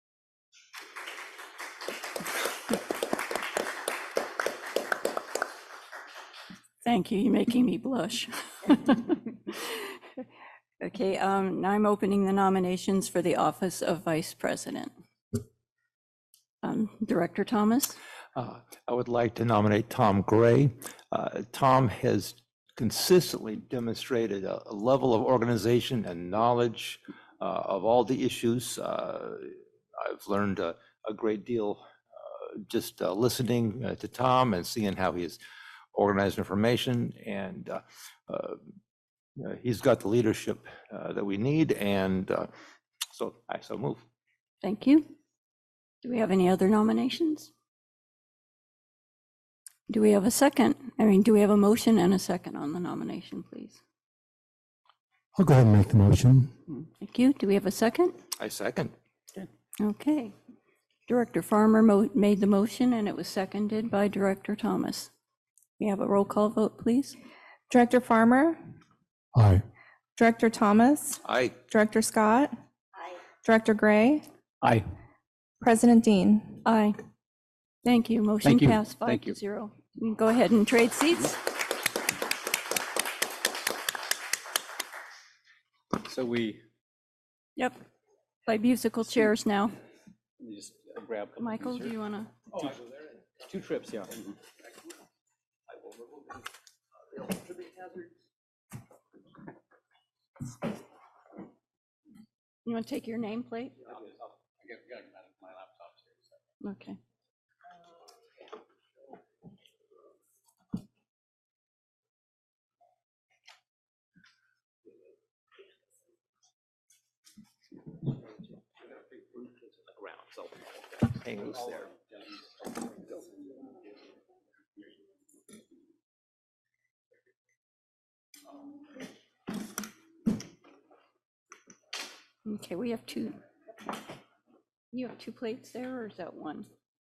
Thank you, you're making me blush. Okay, now I'm opening the nominations for the office of Vice President. Director Thomas? I would like to nominate Tom Gray. Tom has consistently demonstrated a level of organization and knowledge of all the issues. I've learned a great deal just listening to Tom and seeing how he has organized information, and he's got the leadership that we need, and so I so move. Thank you. Do we have any other nominations? Do we have a second? Do we have a motion and a second on the nomination, please? I'll go ahead and make the motion. Thank you. Do we have a second? I second. Okay. Director Farmer made the motion, and it was seconded by Director Thomas. We have a roll call vote, please. Director Farmer? Aye. Director Thomas? Aye. Director Scott? Aye. Director Gray? Aye. President Dean? Aye. Thank you. Motion Thank you. passed Thank 5-0. you. You can go ahead and trade seats. So we Yep. By musical chairs now. just grab. Michael, do you want to? Two trips, yeah. You want to take your nameplate? Okay. Hang loose there. Okay, we have two. You have two plates there, or is that one?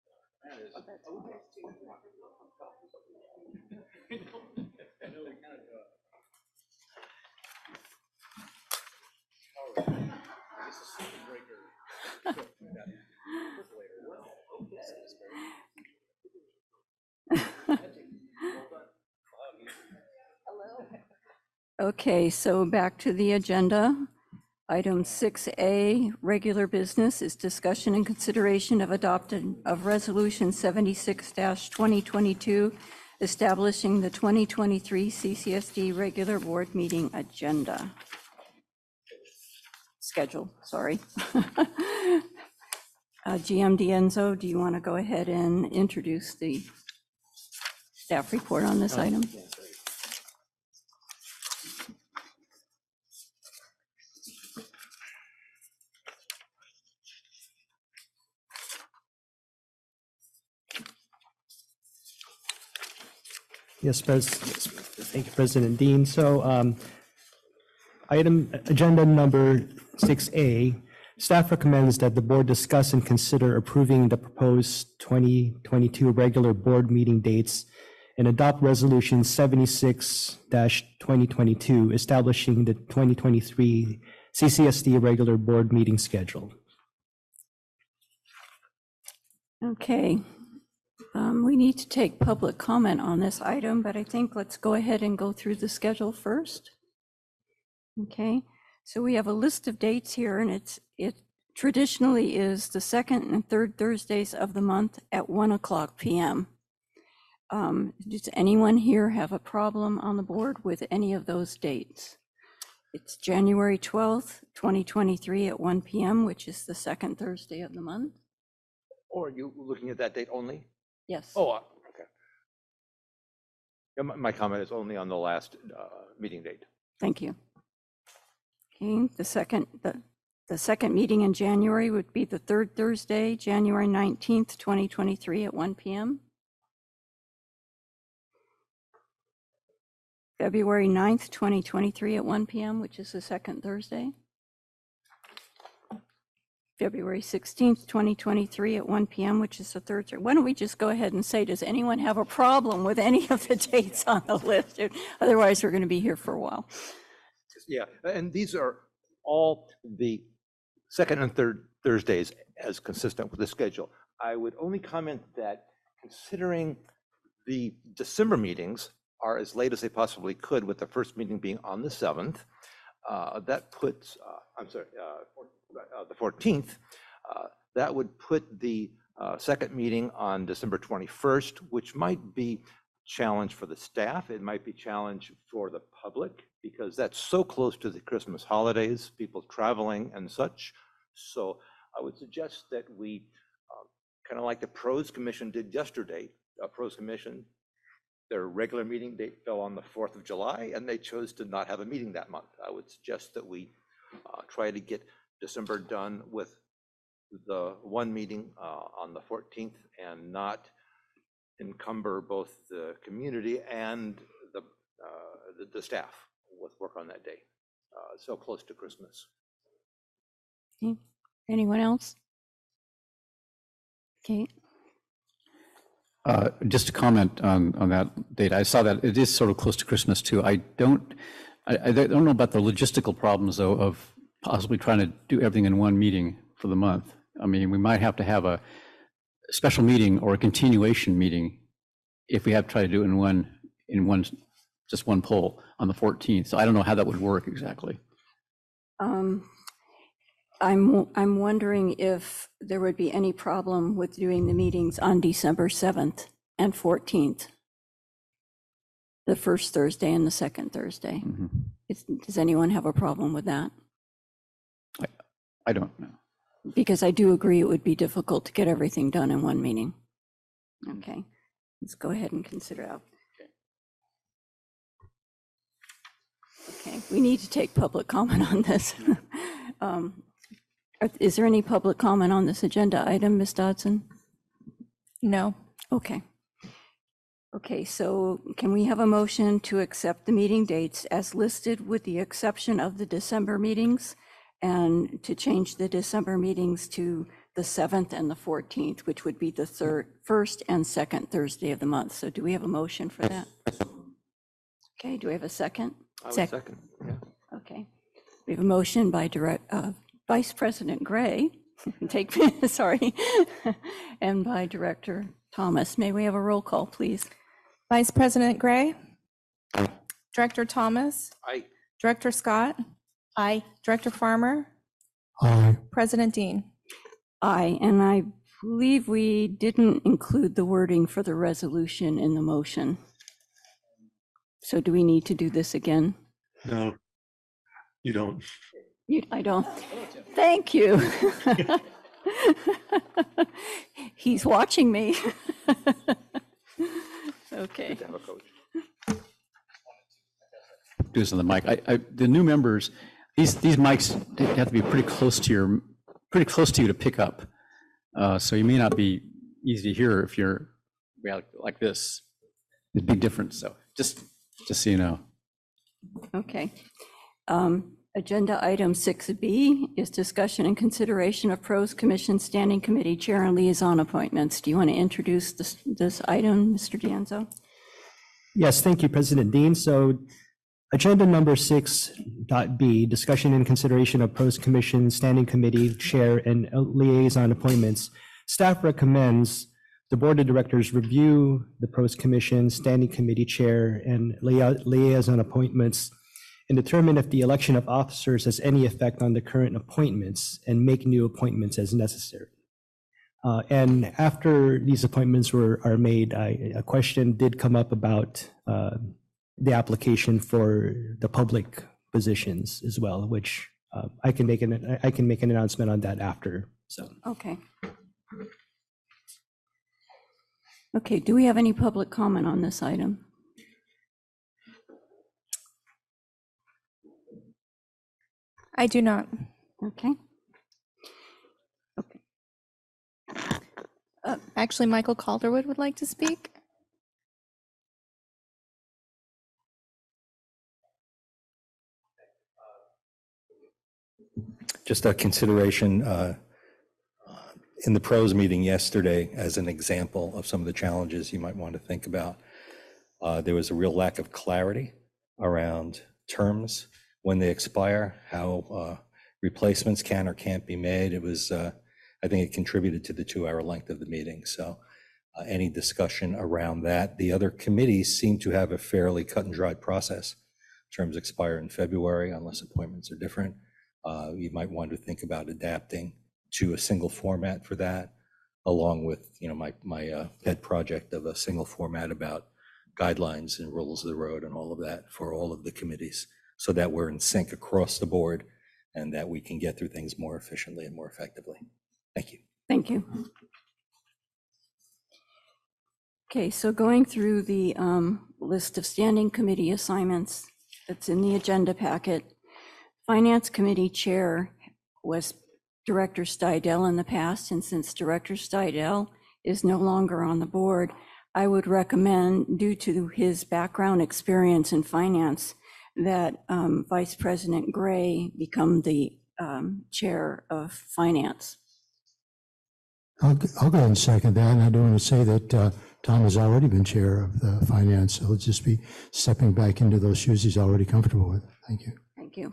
Okay, so back to the agenda. Item 6A, regular business, is discussion and consideration of adoption of Resolution 76-2022, establishing the 2023 CCSD regular board meeting agenda. schedule, sorry. GM D'Enzo, do you want to go ahead and introduce the staff report on this item? Yes, thank you, President Dean. So agenda number 6A, staff recommends that the board discuss and consider approving the proposed 2022 regular board meeting dates and adopt resolution 76-2022 establishing the 2023 CCSD regular board meeting schedule. Okay. We need to take public comment on this item, but I think let's go ahead and go through the schedule first. Okay, so we have a list of dates here, and it traditionally is the second and third Thursdays of the month at 1:00 p.m. Does anyone here have a problem on the board with any of those dates? It's January 12th, 2023 at 1 p.m., which is the second Thursday of the month. Or are you looking at that date only? Yes. Oh, okay. Yeah, my comment is only on the last meeting date. Thank you. Okay, the second meeting in January would be the third Thursday, January 19th, 2023 at 1 p.m. February 9th, 2023 at 1 p.m., which is the second Thursday. February 16th, 2023 at 1 p.m., which is the third Thursday. Why don't we just go ahead and say, does anyone have a problem with any of the dates on the list? Otherwise, we're going to be here for a while. Yeah, and these are all the second and third Thursdays as consistent with the schedule. I would only comment that considering the December meetings are as late as they possibly could, with the first meeting being on the 7th, that puts, the 14th, that would put the second meeting on December 21st, which might be challenge for the staff. It might be challenge for the public because that's so close to the Christmas holidays, people traveling and such. So I would suggest that we, kind of like the Pros Commission did yesterday, Pros Commission, their regular meeting date fell on the 4th of July and they chose to not have a meeting that month. I would suggest that we try to get December done with the one meeting on the 14th and not encumber both the community and the staff with work on that day, so close to Christmas. Okay. Anyone else? Okay. Just to comment on that date, I saw that it is sort of close to Christmas too. I don't know about the logistical problems though of possibly trying to do everything in one meeting for the month. I mean, we might have to have a special meeting or a continuation meeting if we have to try to do it in just one poll on the 14th. So I don't know how that would work exactly. I'm wondering if there would be any problem with doing the meetings on December 7th and 14th, the first Thursday and the second Thursday. Mm-hmm. Does anyone have a problem with that? I don't know. Because I do agree it would be difficult to get everything done in one meeting. Okay, let's go ahead and consider out. Okay, we need to take public comment on this. Is there any public comment on this agenda item, Ms. Dodson? No. Okay. Okay, so can we have a motion to accept the meeting dates as listed with the exception of the December meetings and to change the December meetings to the 7th and the 14th, which would be the first and second Thursday of the month. So do we have a motion for that? Okay, do we have a second? I would second, yeah. Okay. We have a motion by Vice President Gray, sorry, and by Director Thomas. May we have a roll call, please? Vice President Gray? Director Thomas? Aye. Director Scott? Aye. Director Farmer? Aye. President Dean? Aye, and I believe we didn't include the wording for the resolution in the motion. So do we need to do this again? No, you don't. I don't. Thank you. He's watching me. Okay. Do this on the mic. The new members, these mics have to be pretty close to you to pick up. So you may not be easy to hear if you're like this. There's a big difference. So just so you know. Okay. Agenda item 6B is discussion and consideration of Pros Commission Standing Committee Chair and Liaison appointments. Do you want to introduce this item, Mr. Danzo? Yes, thank you, President Dean. So agenda number 6.B, discussion and consideration of Pros Commission Standing Committee Chair and Liaison appointments. Staff recommends the Board of Directors review the Pros Commission Standing Committee Chair and Liaison appointments and determine if the election of officers has any effect on the current appointments and make new appointments as necessary. And after these appointments are made, a question did come up about the application for the public positions as well, which I can make an announcement on that after. So okay. Okay. Do we have any public comment on this item? I do not. Okay. Okay. Actually, Michael Calderwood would like to speak. Just a consideration in the pros meeting yesterday as an example of some of the challenges you might want to think about. There was a real lack of clarity around terms when they expire, how replacements can or can't be made. It was, I think it contributed to the 2-hour length of the meeting. So any discussion around that. The other committees seem to have a fairly cut and dried process. Terms expire in February unless appointments are different. You might want to think about adapting to a single format for that, along with, my pet project of a single format about guidelines and rules of the road and all of that for all of the committees, so that we're in sync across the board and that we can get through things more efficiently and more effectively. Thank you. Thank you. Okay, so going through the list of standing committee assignments that's in the agenda packet, Finance Committee Chair was Director Steidel in the past, and since Director Steidel is no longer on the board, I would recommend, due to his background experience in finance, that Vice President Gray become the Chair of Finance. I'll go ahead and second that, and I do want to say that Tom has already been Chair of the Finance, so he'll just be stepping back into those shoes he's already comfortable with. Thank you. Thank you.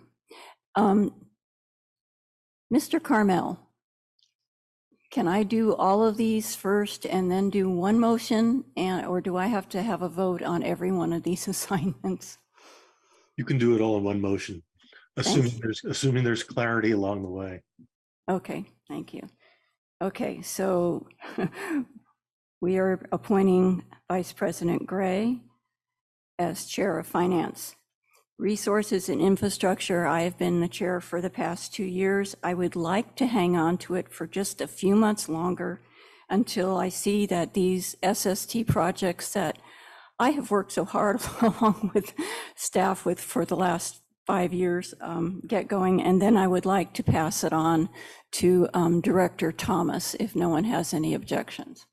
Mr. Carmel, can I do all of these first and then do one motion, or do I have to have a vote on every one of these assignments? You can do it all in one motion, assuming there's clarity along the way. Okay, thank you. Okay, so we are appointing Vice President Gray as Chair of Finance. Resources and Infrastructure, I have been the chair for the past 2 years. I would like to hang on to it for just a few months longer until I see that these SST projects that I have worked so hard along with staff for the last 5 years get going. And then I would like to pass it on to Director Thomas if no one has any objections.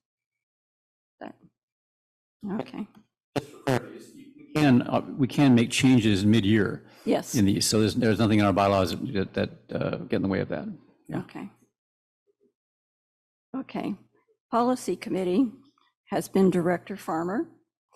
Okay. We can make changes mid-year. Yes. In these, so there's nothing in our bylaws that get in the way of that. Yeah. Okay. Okay. Policy Committee has been Director Farmer.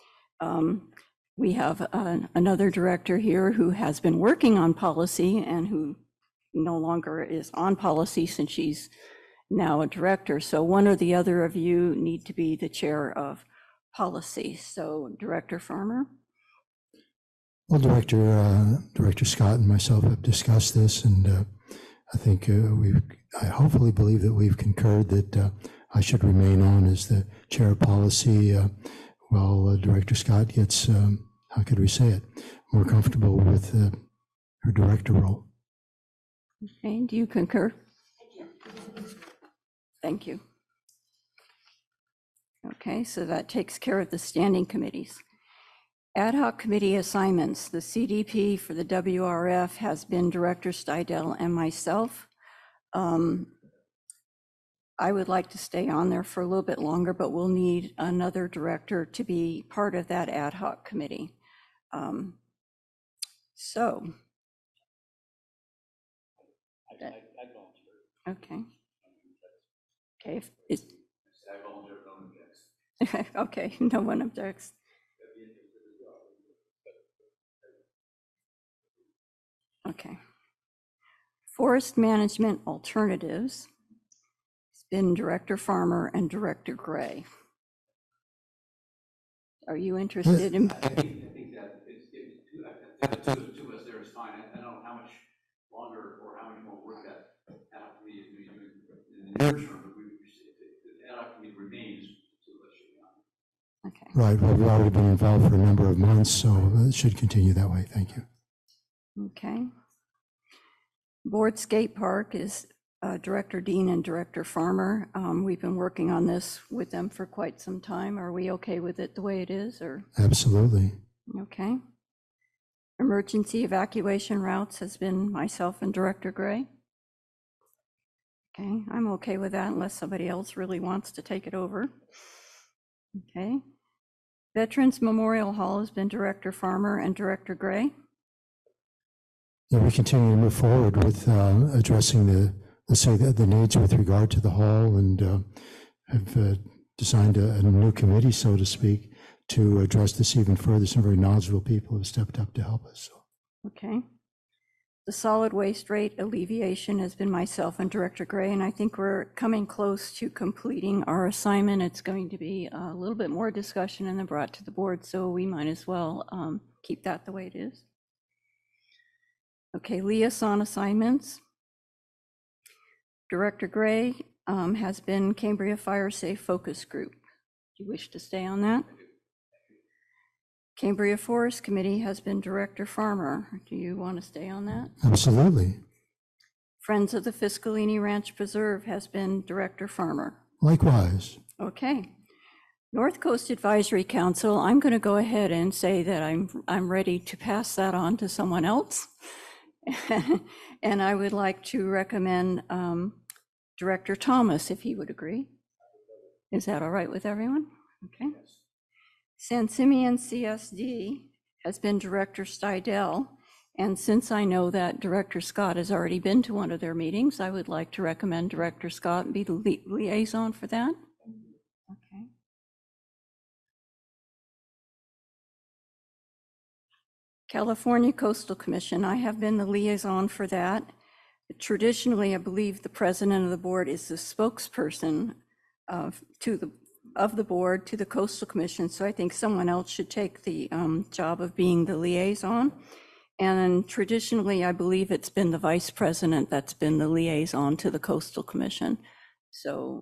We have another director here who has been working on policy and who no longer is on policy since she's now a director. So one or the other of you need to be the chair of policy. So Director Farmer. Well, Director Scott and myself have discussed this, and I think I hopefully believe that we've concurred that I should remain on as the chair of policy while Director Scott gets, how could we say it, more comfortable with her director role. Okay, do you concur? Thank you. Okay, so that takes care of the standing committees. Ad hoc committee assignments. The CDP for the WRF has been Director Stidel and myself. I would like to stay on there for a little bit longer, but we'll need another director to be part of that ad hoc committee. So. Okay. Okay. Okay, no one objects. Okay. Forest Management Alternatives. It's been Director Farmer and Director Gray. Are you interested in? I think that two of us there is fine. I don't know how much longer or how much more work that ad hoc committee is going to be doing in the near term, but the ad hoc committee remains two of us should be on. Okay. Right, well, we've already been involved for a number of months, so it should continue that way. Thank you. Okay. Board Skate Park is Director Dean and Director Farmer. We've been working on this with them for quite some time. Are we okay with it the way it is, or? Absolutely. Okay. Emergency evacuation routes has been myself and Director Gray. Okay, I'm okay with that unless somebody else really wants to take it over. Okay. Veterans Memorial Hall has been Director Farmer and Director Gray. Yeah, we continue to move forward with addressing the needs with regard to the hall, and have designed a new committee, so to speak, to address this even further. Some very knowledgeable people have stepped up to help us. So. Okay. The solid waste rate alleviation has been myself and Director Gray, and I think we're coming close to completing our assignment. It's going to be a little bit more discussion and then brought to the board, so we might as well keep that the way it is. Okay, liaison assignments. Director Gray has been Cambria Fire Safe Focus Group. Do you wish to stay on that? Cambria Forest Committee has been Director Farmer. Do you want to stay on that? Absolutely. Friends of the Fiscalini Ranch Preserve has been Director Farmer. Likewise. Okay. North Coast Advisory Council, I'm going to go ahead and say that I'm ready to pass that on to someone else. And I would like to recommend Director Thomas, if he would agree. Is that all right with everyone? Okay. San Simeon CSD has been Director Stidel, and since I know that Director Scott has already been to one of their meetings, I would like to recommend Director Scott be the liaison for that. Okay. California Coastal Commission, I have been the liaison for that. Traditionally, I believe the president of the board is the spokesperson of the board to the Coastal Commission, so I think someone else should take the job of being the liaison. And traditionally, I believe it's been the vice president that's been the liaison to the Coastal Commission. So,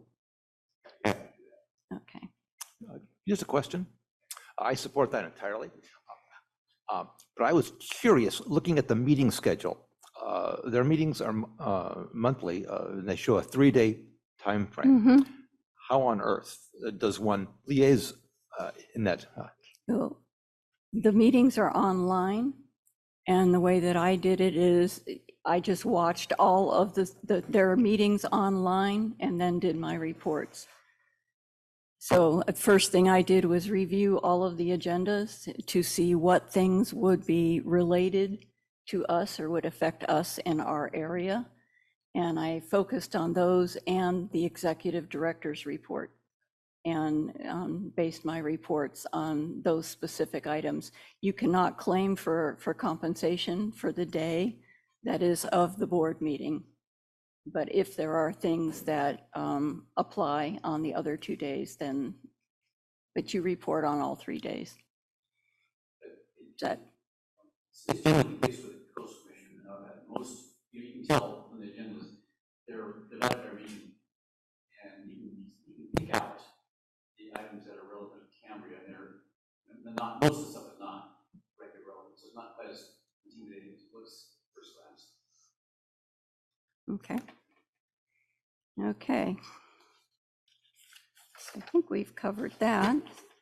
okay. Just a question. I support that entirely. But I was curious, looking at the meeting schedule. Their meetings are monthly, and they show a 3-day time frame. Mm-hmm. How on earth does one liaise in that? So the meetings are online, and the way that I did it is I just watched all of their meetings online and then did my reports. So the first thing I did was review all of the agendas to see what things would be related to us or would affect us in our area. And I focused on those and the executive director's report, and based my reports on those specific items. You cannot claim for compensation for the day that is of the board meeting. But if there are things that apply on the other 2 days, then, but you report on all 3 days. Is that? It's generally the case with the Coastal Commission, that most, you can tell from the agendas, they're divided every meeting, and you can pick out the items that are relevant to Cambria, and they're not, most of the stuff is not record relevant, so it's not quite as intimidating as it looks first glance. Okay. Okay. So I think we've covered that.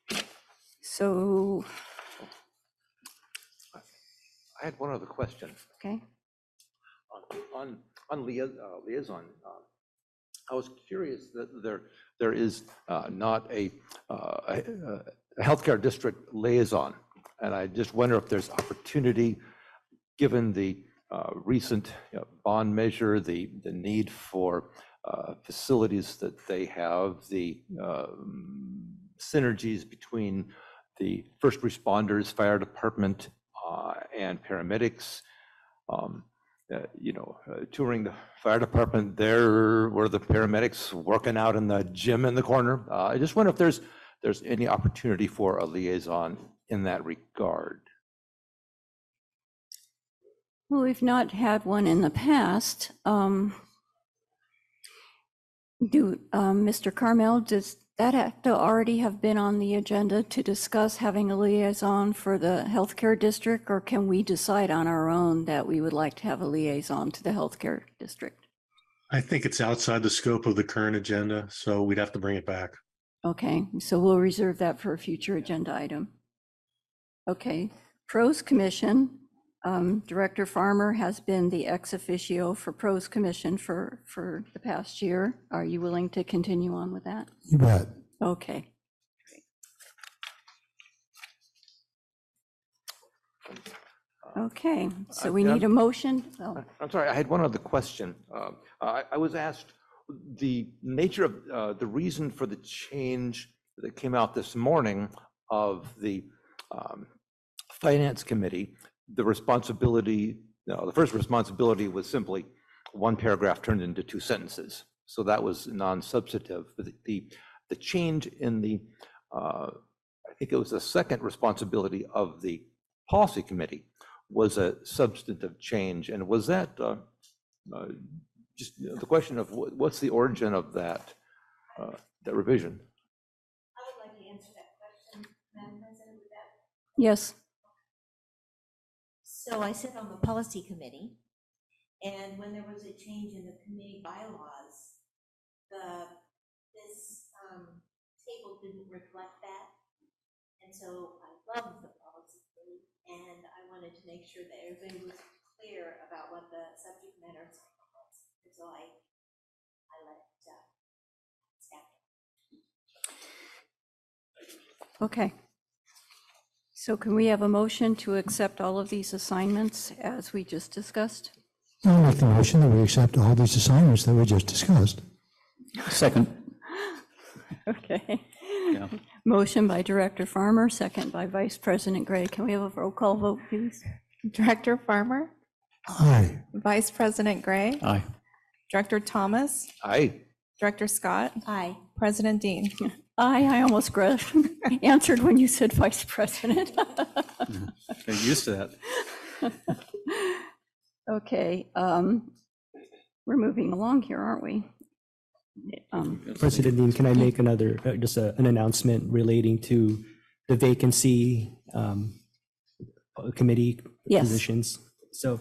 So, I had one other question. okay. On liaison, I was curious that there is not a healthcare district liaison, and I just wonder if there's opportunity, given the recent bond measure, the need for facilities that they have, the synergies between the first responders, fire department, and paramedics. Touring the fire department, there were the paramedics working out in the gym in the corner. I just wonder if there's any opportunity for a liaison in that regard. Well, we've not had one in the past. Mr. Carmel, does that have to already have been on the agenda to discuss having a liaison for the healthcare district, or can we decide on our own that we would like to have a liaison to the healthcare district? I think it's outside the scope of the current agenda, so we'd have to bring it back. Okay, so we'll reserve that for a future agenda item. Okay, Pros Commission. Director Farmer has been the ex officio for Pros Commission for the past year. Are you willing to continue on with that? You bet. Okay. Okay, so we need a motion. Oh. I'm sorry, I had one other question. I was asked the nature of the reason for the change that came out this morning of the Finance Committee. The responsibility, the first responsibility was simply one paragraph turned into 2 sentences. So that was non-substantive. But the change in the, I think it was the second responsibility of the Policy Committee was a substantive change. And was that just the question of what's the origin of that revision? I would like to answer that question, Madam President, with that. Yes. So I sit on the policy committee, and when there was a change in the committee bylaws, this table didn't reflect that. And so I love the policy committee, and I wanted to make sure that everybody was clear about what the subject matter was. And so I let staff. Okay. So can we have a motion to accept all of these assignments as we just discussed? I'll make the motion that we accept all these assignments that we just discussed. Second. Okay. Yeah. Motion by Director Farmer, second by Vice President Gray. Can we have a roll call vote, please? Director Farmer, Aye. Vice President Gray, Aye. Director Thomas, Aye. Director Scott, Aye. President Dean. I almost answered when you said Vice President. Get used to that. Okay, we're moving along here, aren't we? President Dean, can I make another, just an announcement relating to the vacancy committee positions? So,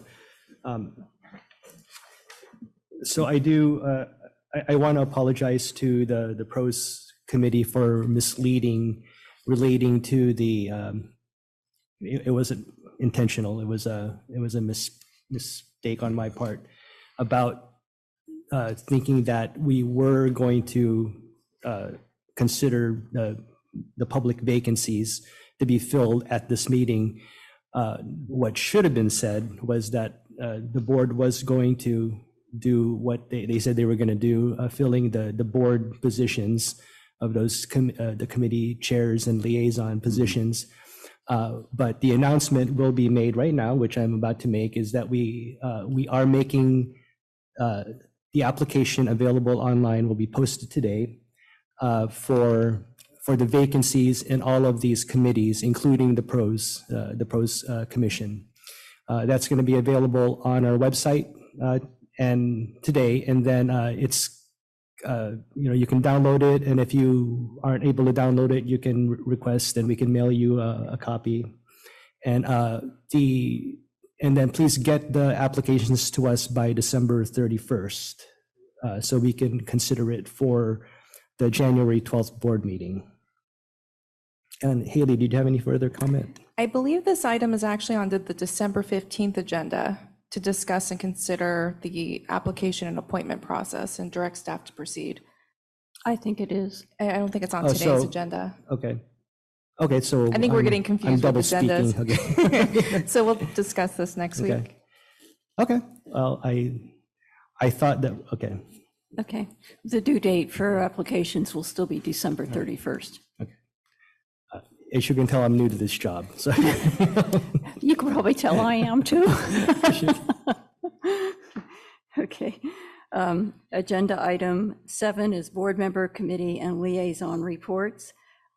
I do, I want to apologize to the Pros Committee for misleading relating to the, it wasn't intentional, it was a mistake on my part about thinking that we were going to consider the public vacancies to be filled at this meeting. What should have been said was that the board was going to do what they said they were going to do, filling the board positions of those the committee chairs and liaison positions. But the announcement will be made right now, which I'm about to make, is that we are making the application available online, will be posted today for the vacancies in all of these committees, including the Pros Commission. That's going to be available on our website and today, and then it's you can download it, and if you aren't able to download it, you can request, and we can mail you a copy. And And then please get the applications to us by December 31st, so we can consider it for the January 12th board meeting. And Haley, did you have any further comment? I believe this item is actually on the December 15th agenda to discuss and consider the application and appointment process and direct staff to proceed. I think it is. I don't think it's on Oh, today's so- agenda. Okay, so. I think we're getting I'm confused with double agendas. speaking. Okay. So we'll discuss this next Okay. week. Okay, well, I thought that, okay. Okay. The due date for applications will still be December 31st. As you can tell, I'm new to this job, so. You can probably tell I am too. Okay. Agenda item 7 is board member, committee, and liaison reports.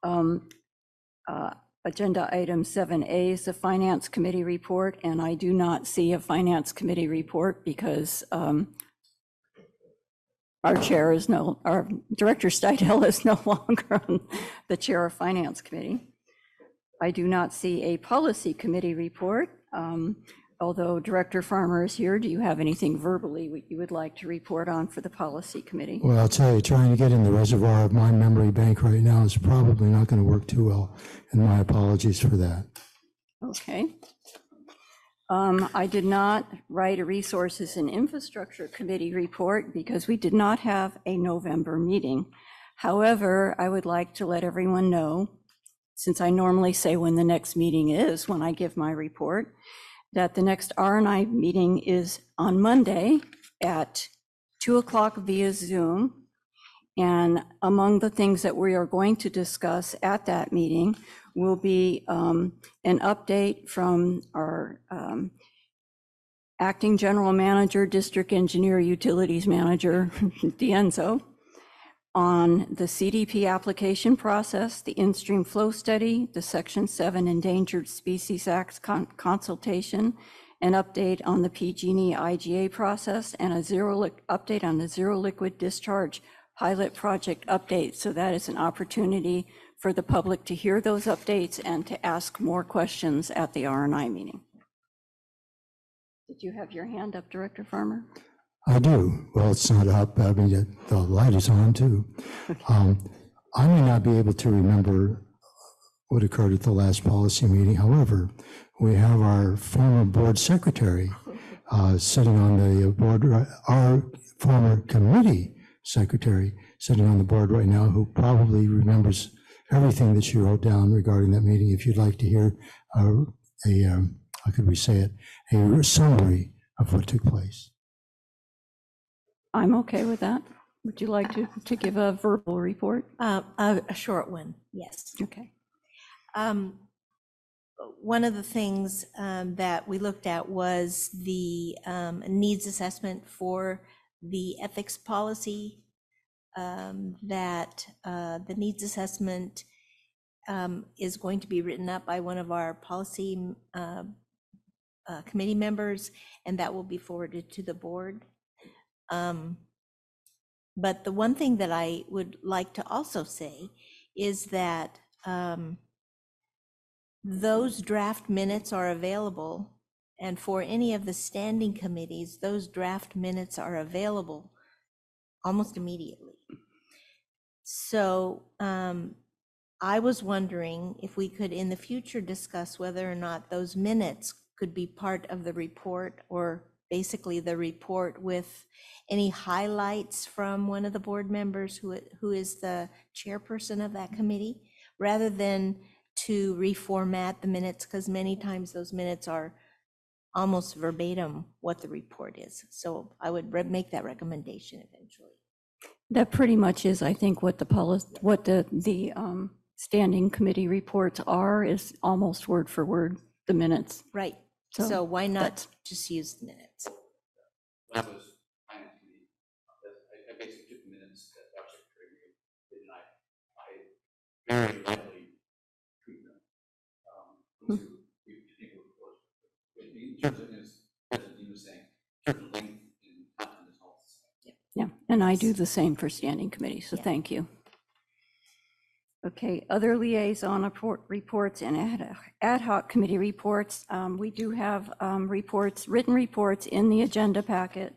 Agenda item 7A is the finance committee report, and I do not see a finance committee report because our Director Steidel is no longer the chair of finance committee. I do not see a policy committee report. Although Director Farmer is here, do you have anything verbally you would like to report on for the policy committee? Well, I'll tell you, trying to get in the reservoir of my memory bank right now is probably not going to work too well, and my apologies for that. Okay. I did not write a resources and infrastructure committee report because we did not have a November meeting. However, I would like to let everyone know, since I normally say when the next meeting is when I give my report, that the next R&I meeting is on Monday at 2 o'clock via Zoom. And among the things that we are going to discuss at that meeting will be an update from our acting general manager, district engineer, utilities manager, Dienzo, on the CDP application process, the in-stream flow study, the Section 7 Endangered Species Act consultation, an update on the PG&E IGA process, and a update on the zero liquid discharge pilot project update. So that is an opportunity for the public to hear those updates and to ask more questions at the R&I meeting. Did you have your hand up, Director Farmer? I do. Well, it's not up. I mean, the light is on too. I may not be able to remember what occurred at the last policy meeting. However, we have our former board secretary sitting on the board, our former committee secretary sitting on the board right now, who probably remembers everything that she wrote down regarding that meeting. If you'd like to hear how could we say it, a summary of what took place. I'm okay with that. Would you like to give a verbal report? A short one, yes. Okay. One of the things that we looked at was the needs assessment for the ethics policy, that the needs assessment is going to be written up by one of our policy committee members, and that will be forwarded to the board. But the one thing that I would like to also say is that those draft minutes are available, and for any of the standing committees, those draft minutes are available almost immediately. So I was wondering if we could in the future discuss whether or not those minutes could be part of the report, or basically the report with any highlights from one of the board members who is the chairperson of that committee, rather than to reformat the minutes, because many times those minutes are almost verbatim what the report is. So I would make that recommendation eventually. That pretty much is, I think, what the standing committee reports are, is almost word for word the minutes. Right. So why not just use the minutes? When I was finance committee, I basically took the minutes that our secretary did, and I very lightly tweaked them to people, of course. In terms of, as President was saying, in terms of length and content is all the same. Yeah, and I do the same for standing committee, so thank you. Okay. Okay, other liaison reports and ad hoc committee reports. We do have reports, written reports in the agenda packet.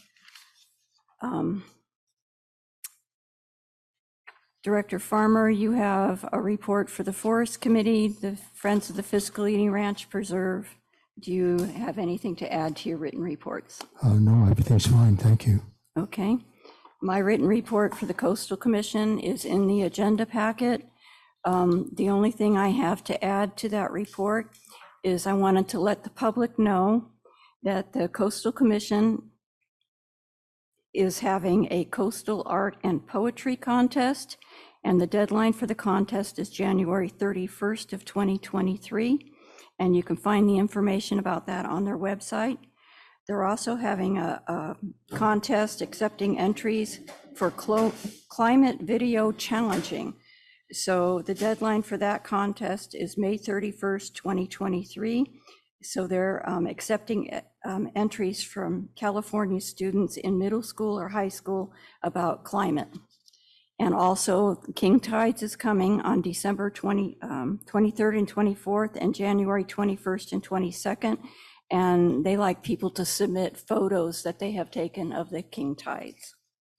Director Farmer, you have a report for the Forest Committee, the Friends of the Fiscal Eating Ranch Preserve. Do you have anything to add to your written reports? No, everything's fine, thank you. Okay. My written report for the Coastal Commission is in the agenda packet. The only thing I have to add to that report is I wanted to let the public know that the Coastal Commission is having a coastal art and poetry contest, and the deadline for the contest is January 31st of 2023, and you can find the information about that on their website. They're also having a contest accepting entries for climate video challenging. So the deadline for that contest is May 31st, 2023. So they're accepting entries from California students in middle school or high school about climate. And also King Tides is coming on December 23rd and 24th and January 21st and 22nd. And they like people to submit photos that they have taken of the king tides.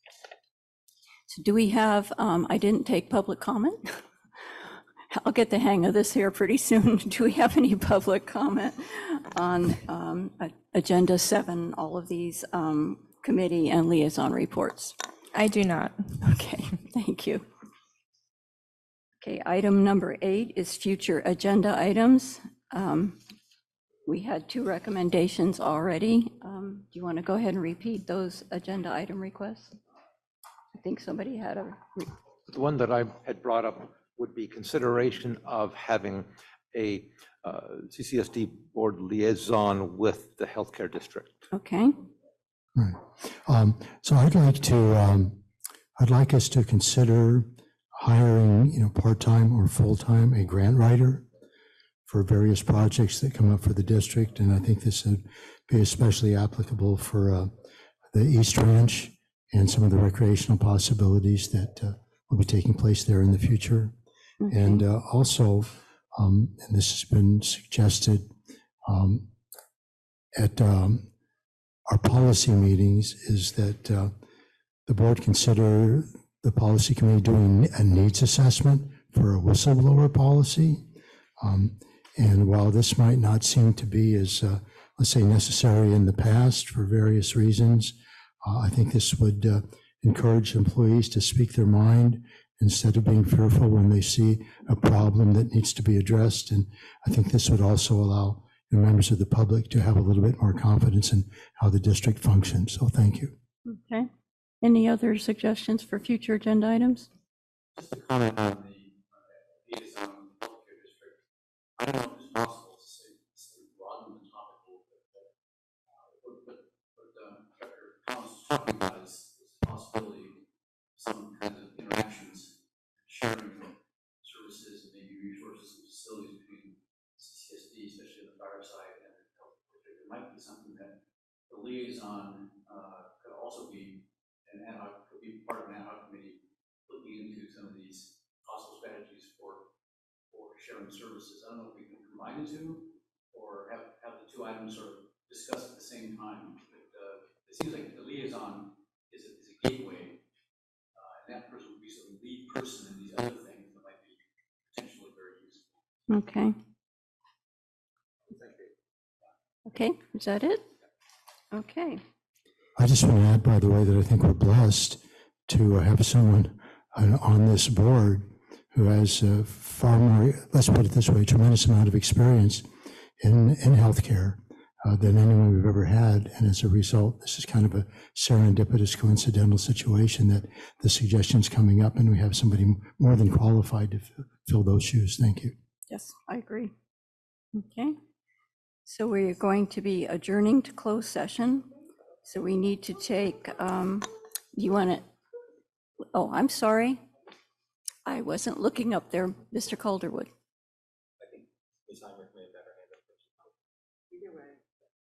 So do we have, I didn't take public comment. I'll get the hang of this here pretty soon. Do we have any public comment on Agenda 7, all of these committee and liaison reports? I do not. Okay, thank you. Okay, item number 8 is future agenda items. We had 2 recommendations already. Do you want to go ahead and repeat those agenda item requests? I think somebody had a. The one that I had brought up would be consideration of having a CCSD board liaison with the healthcare district. Okay. Right. So I'd like us to consider hiring, part-time or full-time, a grant writer for various projects that come up for the district. And I think this would be especially applicable for the East Ranch and some of the recreational possibilities that will be taking place there in the future. Okay. And also, and this has been suggested at our policy meetings, is that the board consider the policy committee doing a needs assessment for a whistleblower policy. And while this might not seem to be as, let's say, necessary in the past for various reasons, I think this would encourage employees to speak their mind instead of being fearful when they see a problem that needs to be addressed. And I think this would also allow members of the public to have a little bit more confidence in how the district functions. So thank you. Okay. Any other suggestions for future agenda items? Just a comment on the liaison healthcare district. I don't know if it's possible to broaden the topic a little bit, but what Dr. Thomas was talking about is the possibility of some kind of interactions, sharing services and maybe resources and facilities between CCSD, especially on the fire side, and the health district. There might be something that the liaison could also be could be part of an ad hoc committee looking into some of these possible strategies for sharing services. I don't know if we can combine the two or have the 2 items sort of discussed at the same time. But it seems like the liaison is a gateway, and that person would be sort of the lead person in these other things that might be potentially very useful. Okay. Okay, is that it? Okay. I just want to add, by the way, that I think we're blessed to have someone on this board who has far more, let's put it this way, a tremendous amount of experience in healthcare than anyone we've ever had. And as a result, this is kind of a serendipitous, coincidental situation that the suggestion's coming up and we have somebody more than qualified to fill those shoes. Thank you. Yes, I agree. Okay. So we're going to be adjourning to closed session. So we need to take, you want to, oh, I'm sorry. I wasn't looking up there, Mr. Calderwood. I think the timer may have better hand up first. Either way,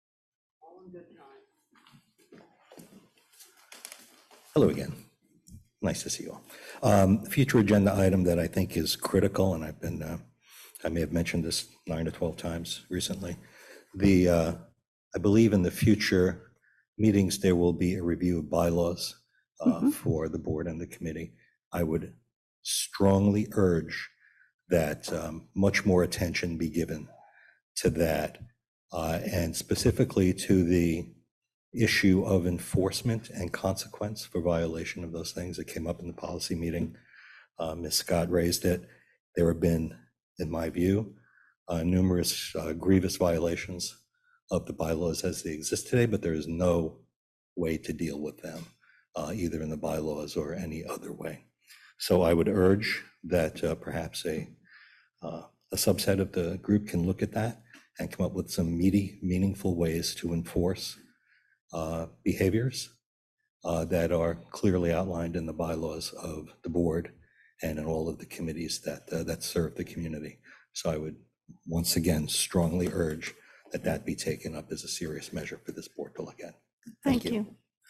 all in good time. Hello again. Nice to see you all. Future agenda item that I think is critical, and I may have mentioned this 9 or 12 times recently. I believe in the future meetings, there will be a review of bylaws for the board and the committee. I would strongly urge that much more attention be given to that, and specifically to the issue of enforcement and consequence for violation of those things that came up in the policy meeting. Ms. Scott raised it. There have been, in my view, numerous grievous violations of the bylaws as they exist today, but there is no way to deal with them, either in the bylaws or any other way. So I would urge that perhaps a subset of the group can look at that and come up with some meaty, meaningful ways to enforce behaviors that are clearly outlined in the bylaws of the board and in all of the committees that serve the community. So I would once again strongly urge that that be taken up as a serious measure for this board to look at. Thank you.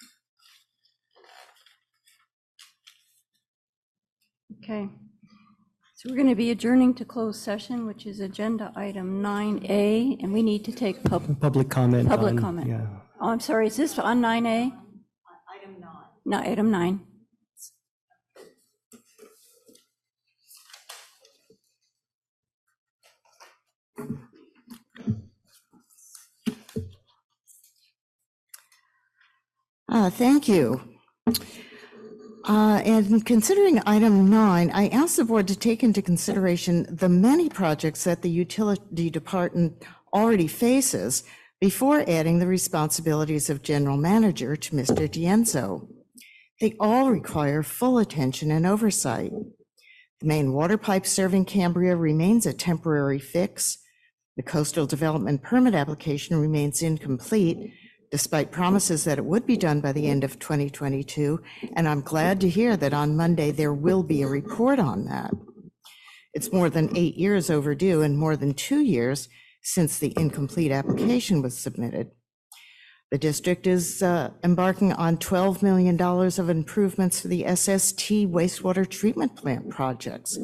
Okay. So we're going to be adjourning to closed session, which is agenda item 9A, and we need to take Public comment. public comment. Yeah. Oh, I'm sorry, is this on 9A? Item 9. No, item 9. Thank you. And considering item 9, I asked the board to take into consideration the many projects that the utility department already faces before adding the responsibilities of general manager to Mr. Dienzo. They all require full attention and oversight. The main water pipe serving Cambria remains a temporary fix. The coastal development permit application remains incomplete, despite promises that it would be done by the end of 2022, and I'm glad to hear that on Monday there will be a report on that. It's more than 8 years overdue and more than 2 years since the incomplete application was submitted. The district is embarking on $12 million of improvements for the SST wastewater treatment plant projects.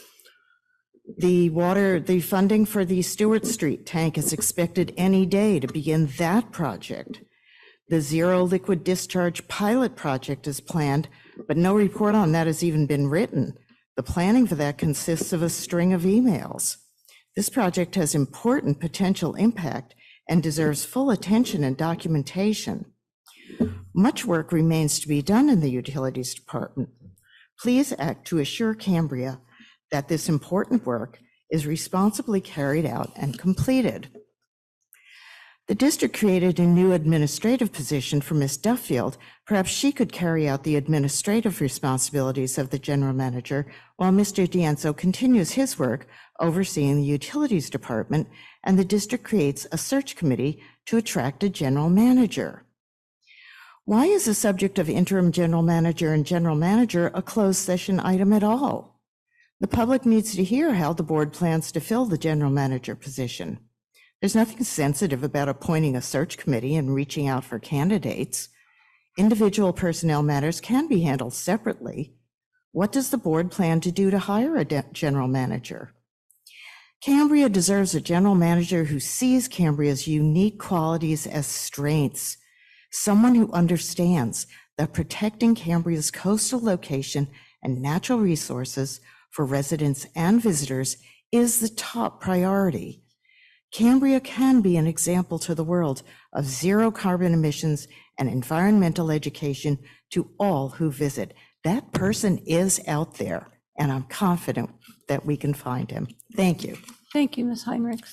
The funding for the Stewart Street tank is expected any day to begin that project. The zero liquid discharge pilot project is planned, but no report on that has even been written. The planning for that consists of a string of emails. This project has important potential impact and deserves full attention and documentation. Much work remains to be done in the Utilities Department. Please act to assure Cambria that this important work is responsibly carried out and completed. The district created a new administrative position for Ms. Duffield. Perhaps she could carry out the administrative responsibilities of the general manager while Mr. Dienzo continues his work overseeing the Utilities Department, and the district creates a search committee to attract a general manager. Why is the subject of interim general manager and general manager a closed session item at all? The public needs to hear how the board plans to fill the general manager position. There's nothing sensitive about appointing a search committee and reaching out for candidates. Individual personnel matters can be handled separately. What does the board plan to do to hire a general manager? Cambria deserves a general manager who sees Cambria's unique qualities as strengths, someone who understands that protecting Cambria's coastal location and natural resources for residents and visitors is the top priority. Cambria can be an example to the world of zero carbon emissions and environmental education to all who visit. That person is out there, and I'm confident that we can find him. Thank you. Thank you, Ms. Heinrichs.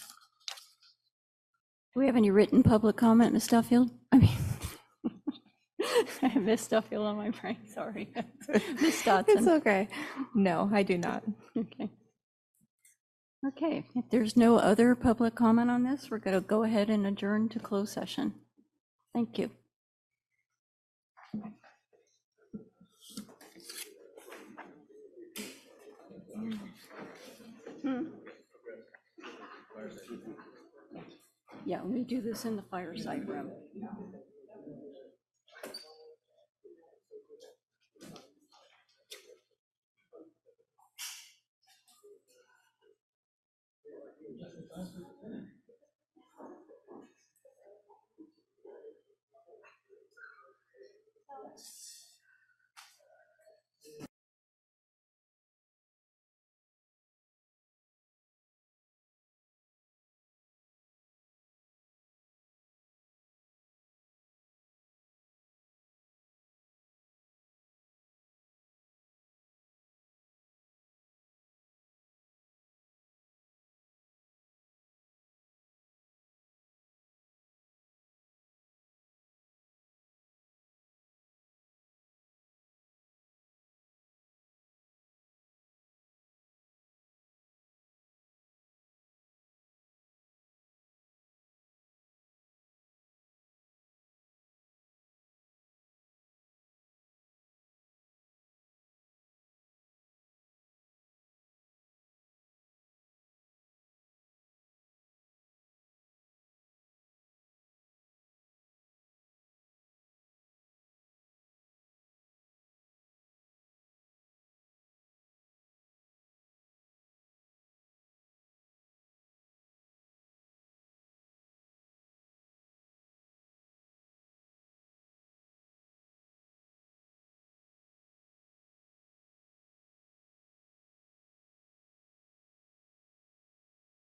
Do we have any written public comment, Ms. Duffield? I have Ms. Duffield on my brain, sorry. Ms. Dotson. It's okay. No, I do not. Okay. Okay, if there's no other public comment on this, we're going to go ahead and adjourn to closed session. Thank you. Yeah, we do this in the fireside room.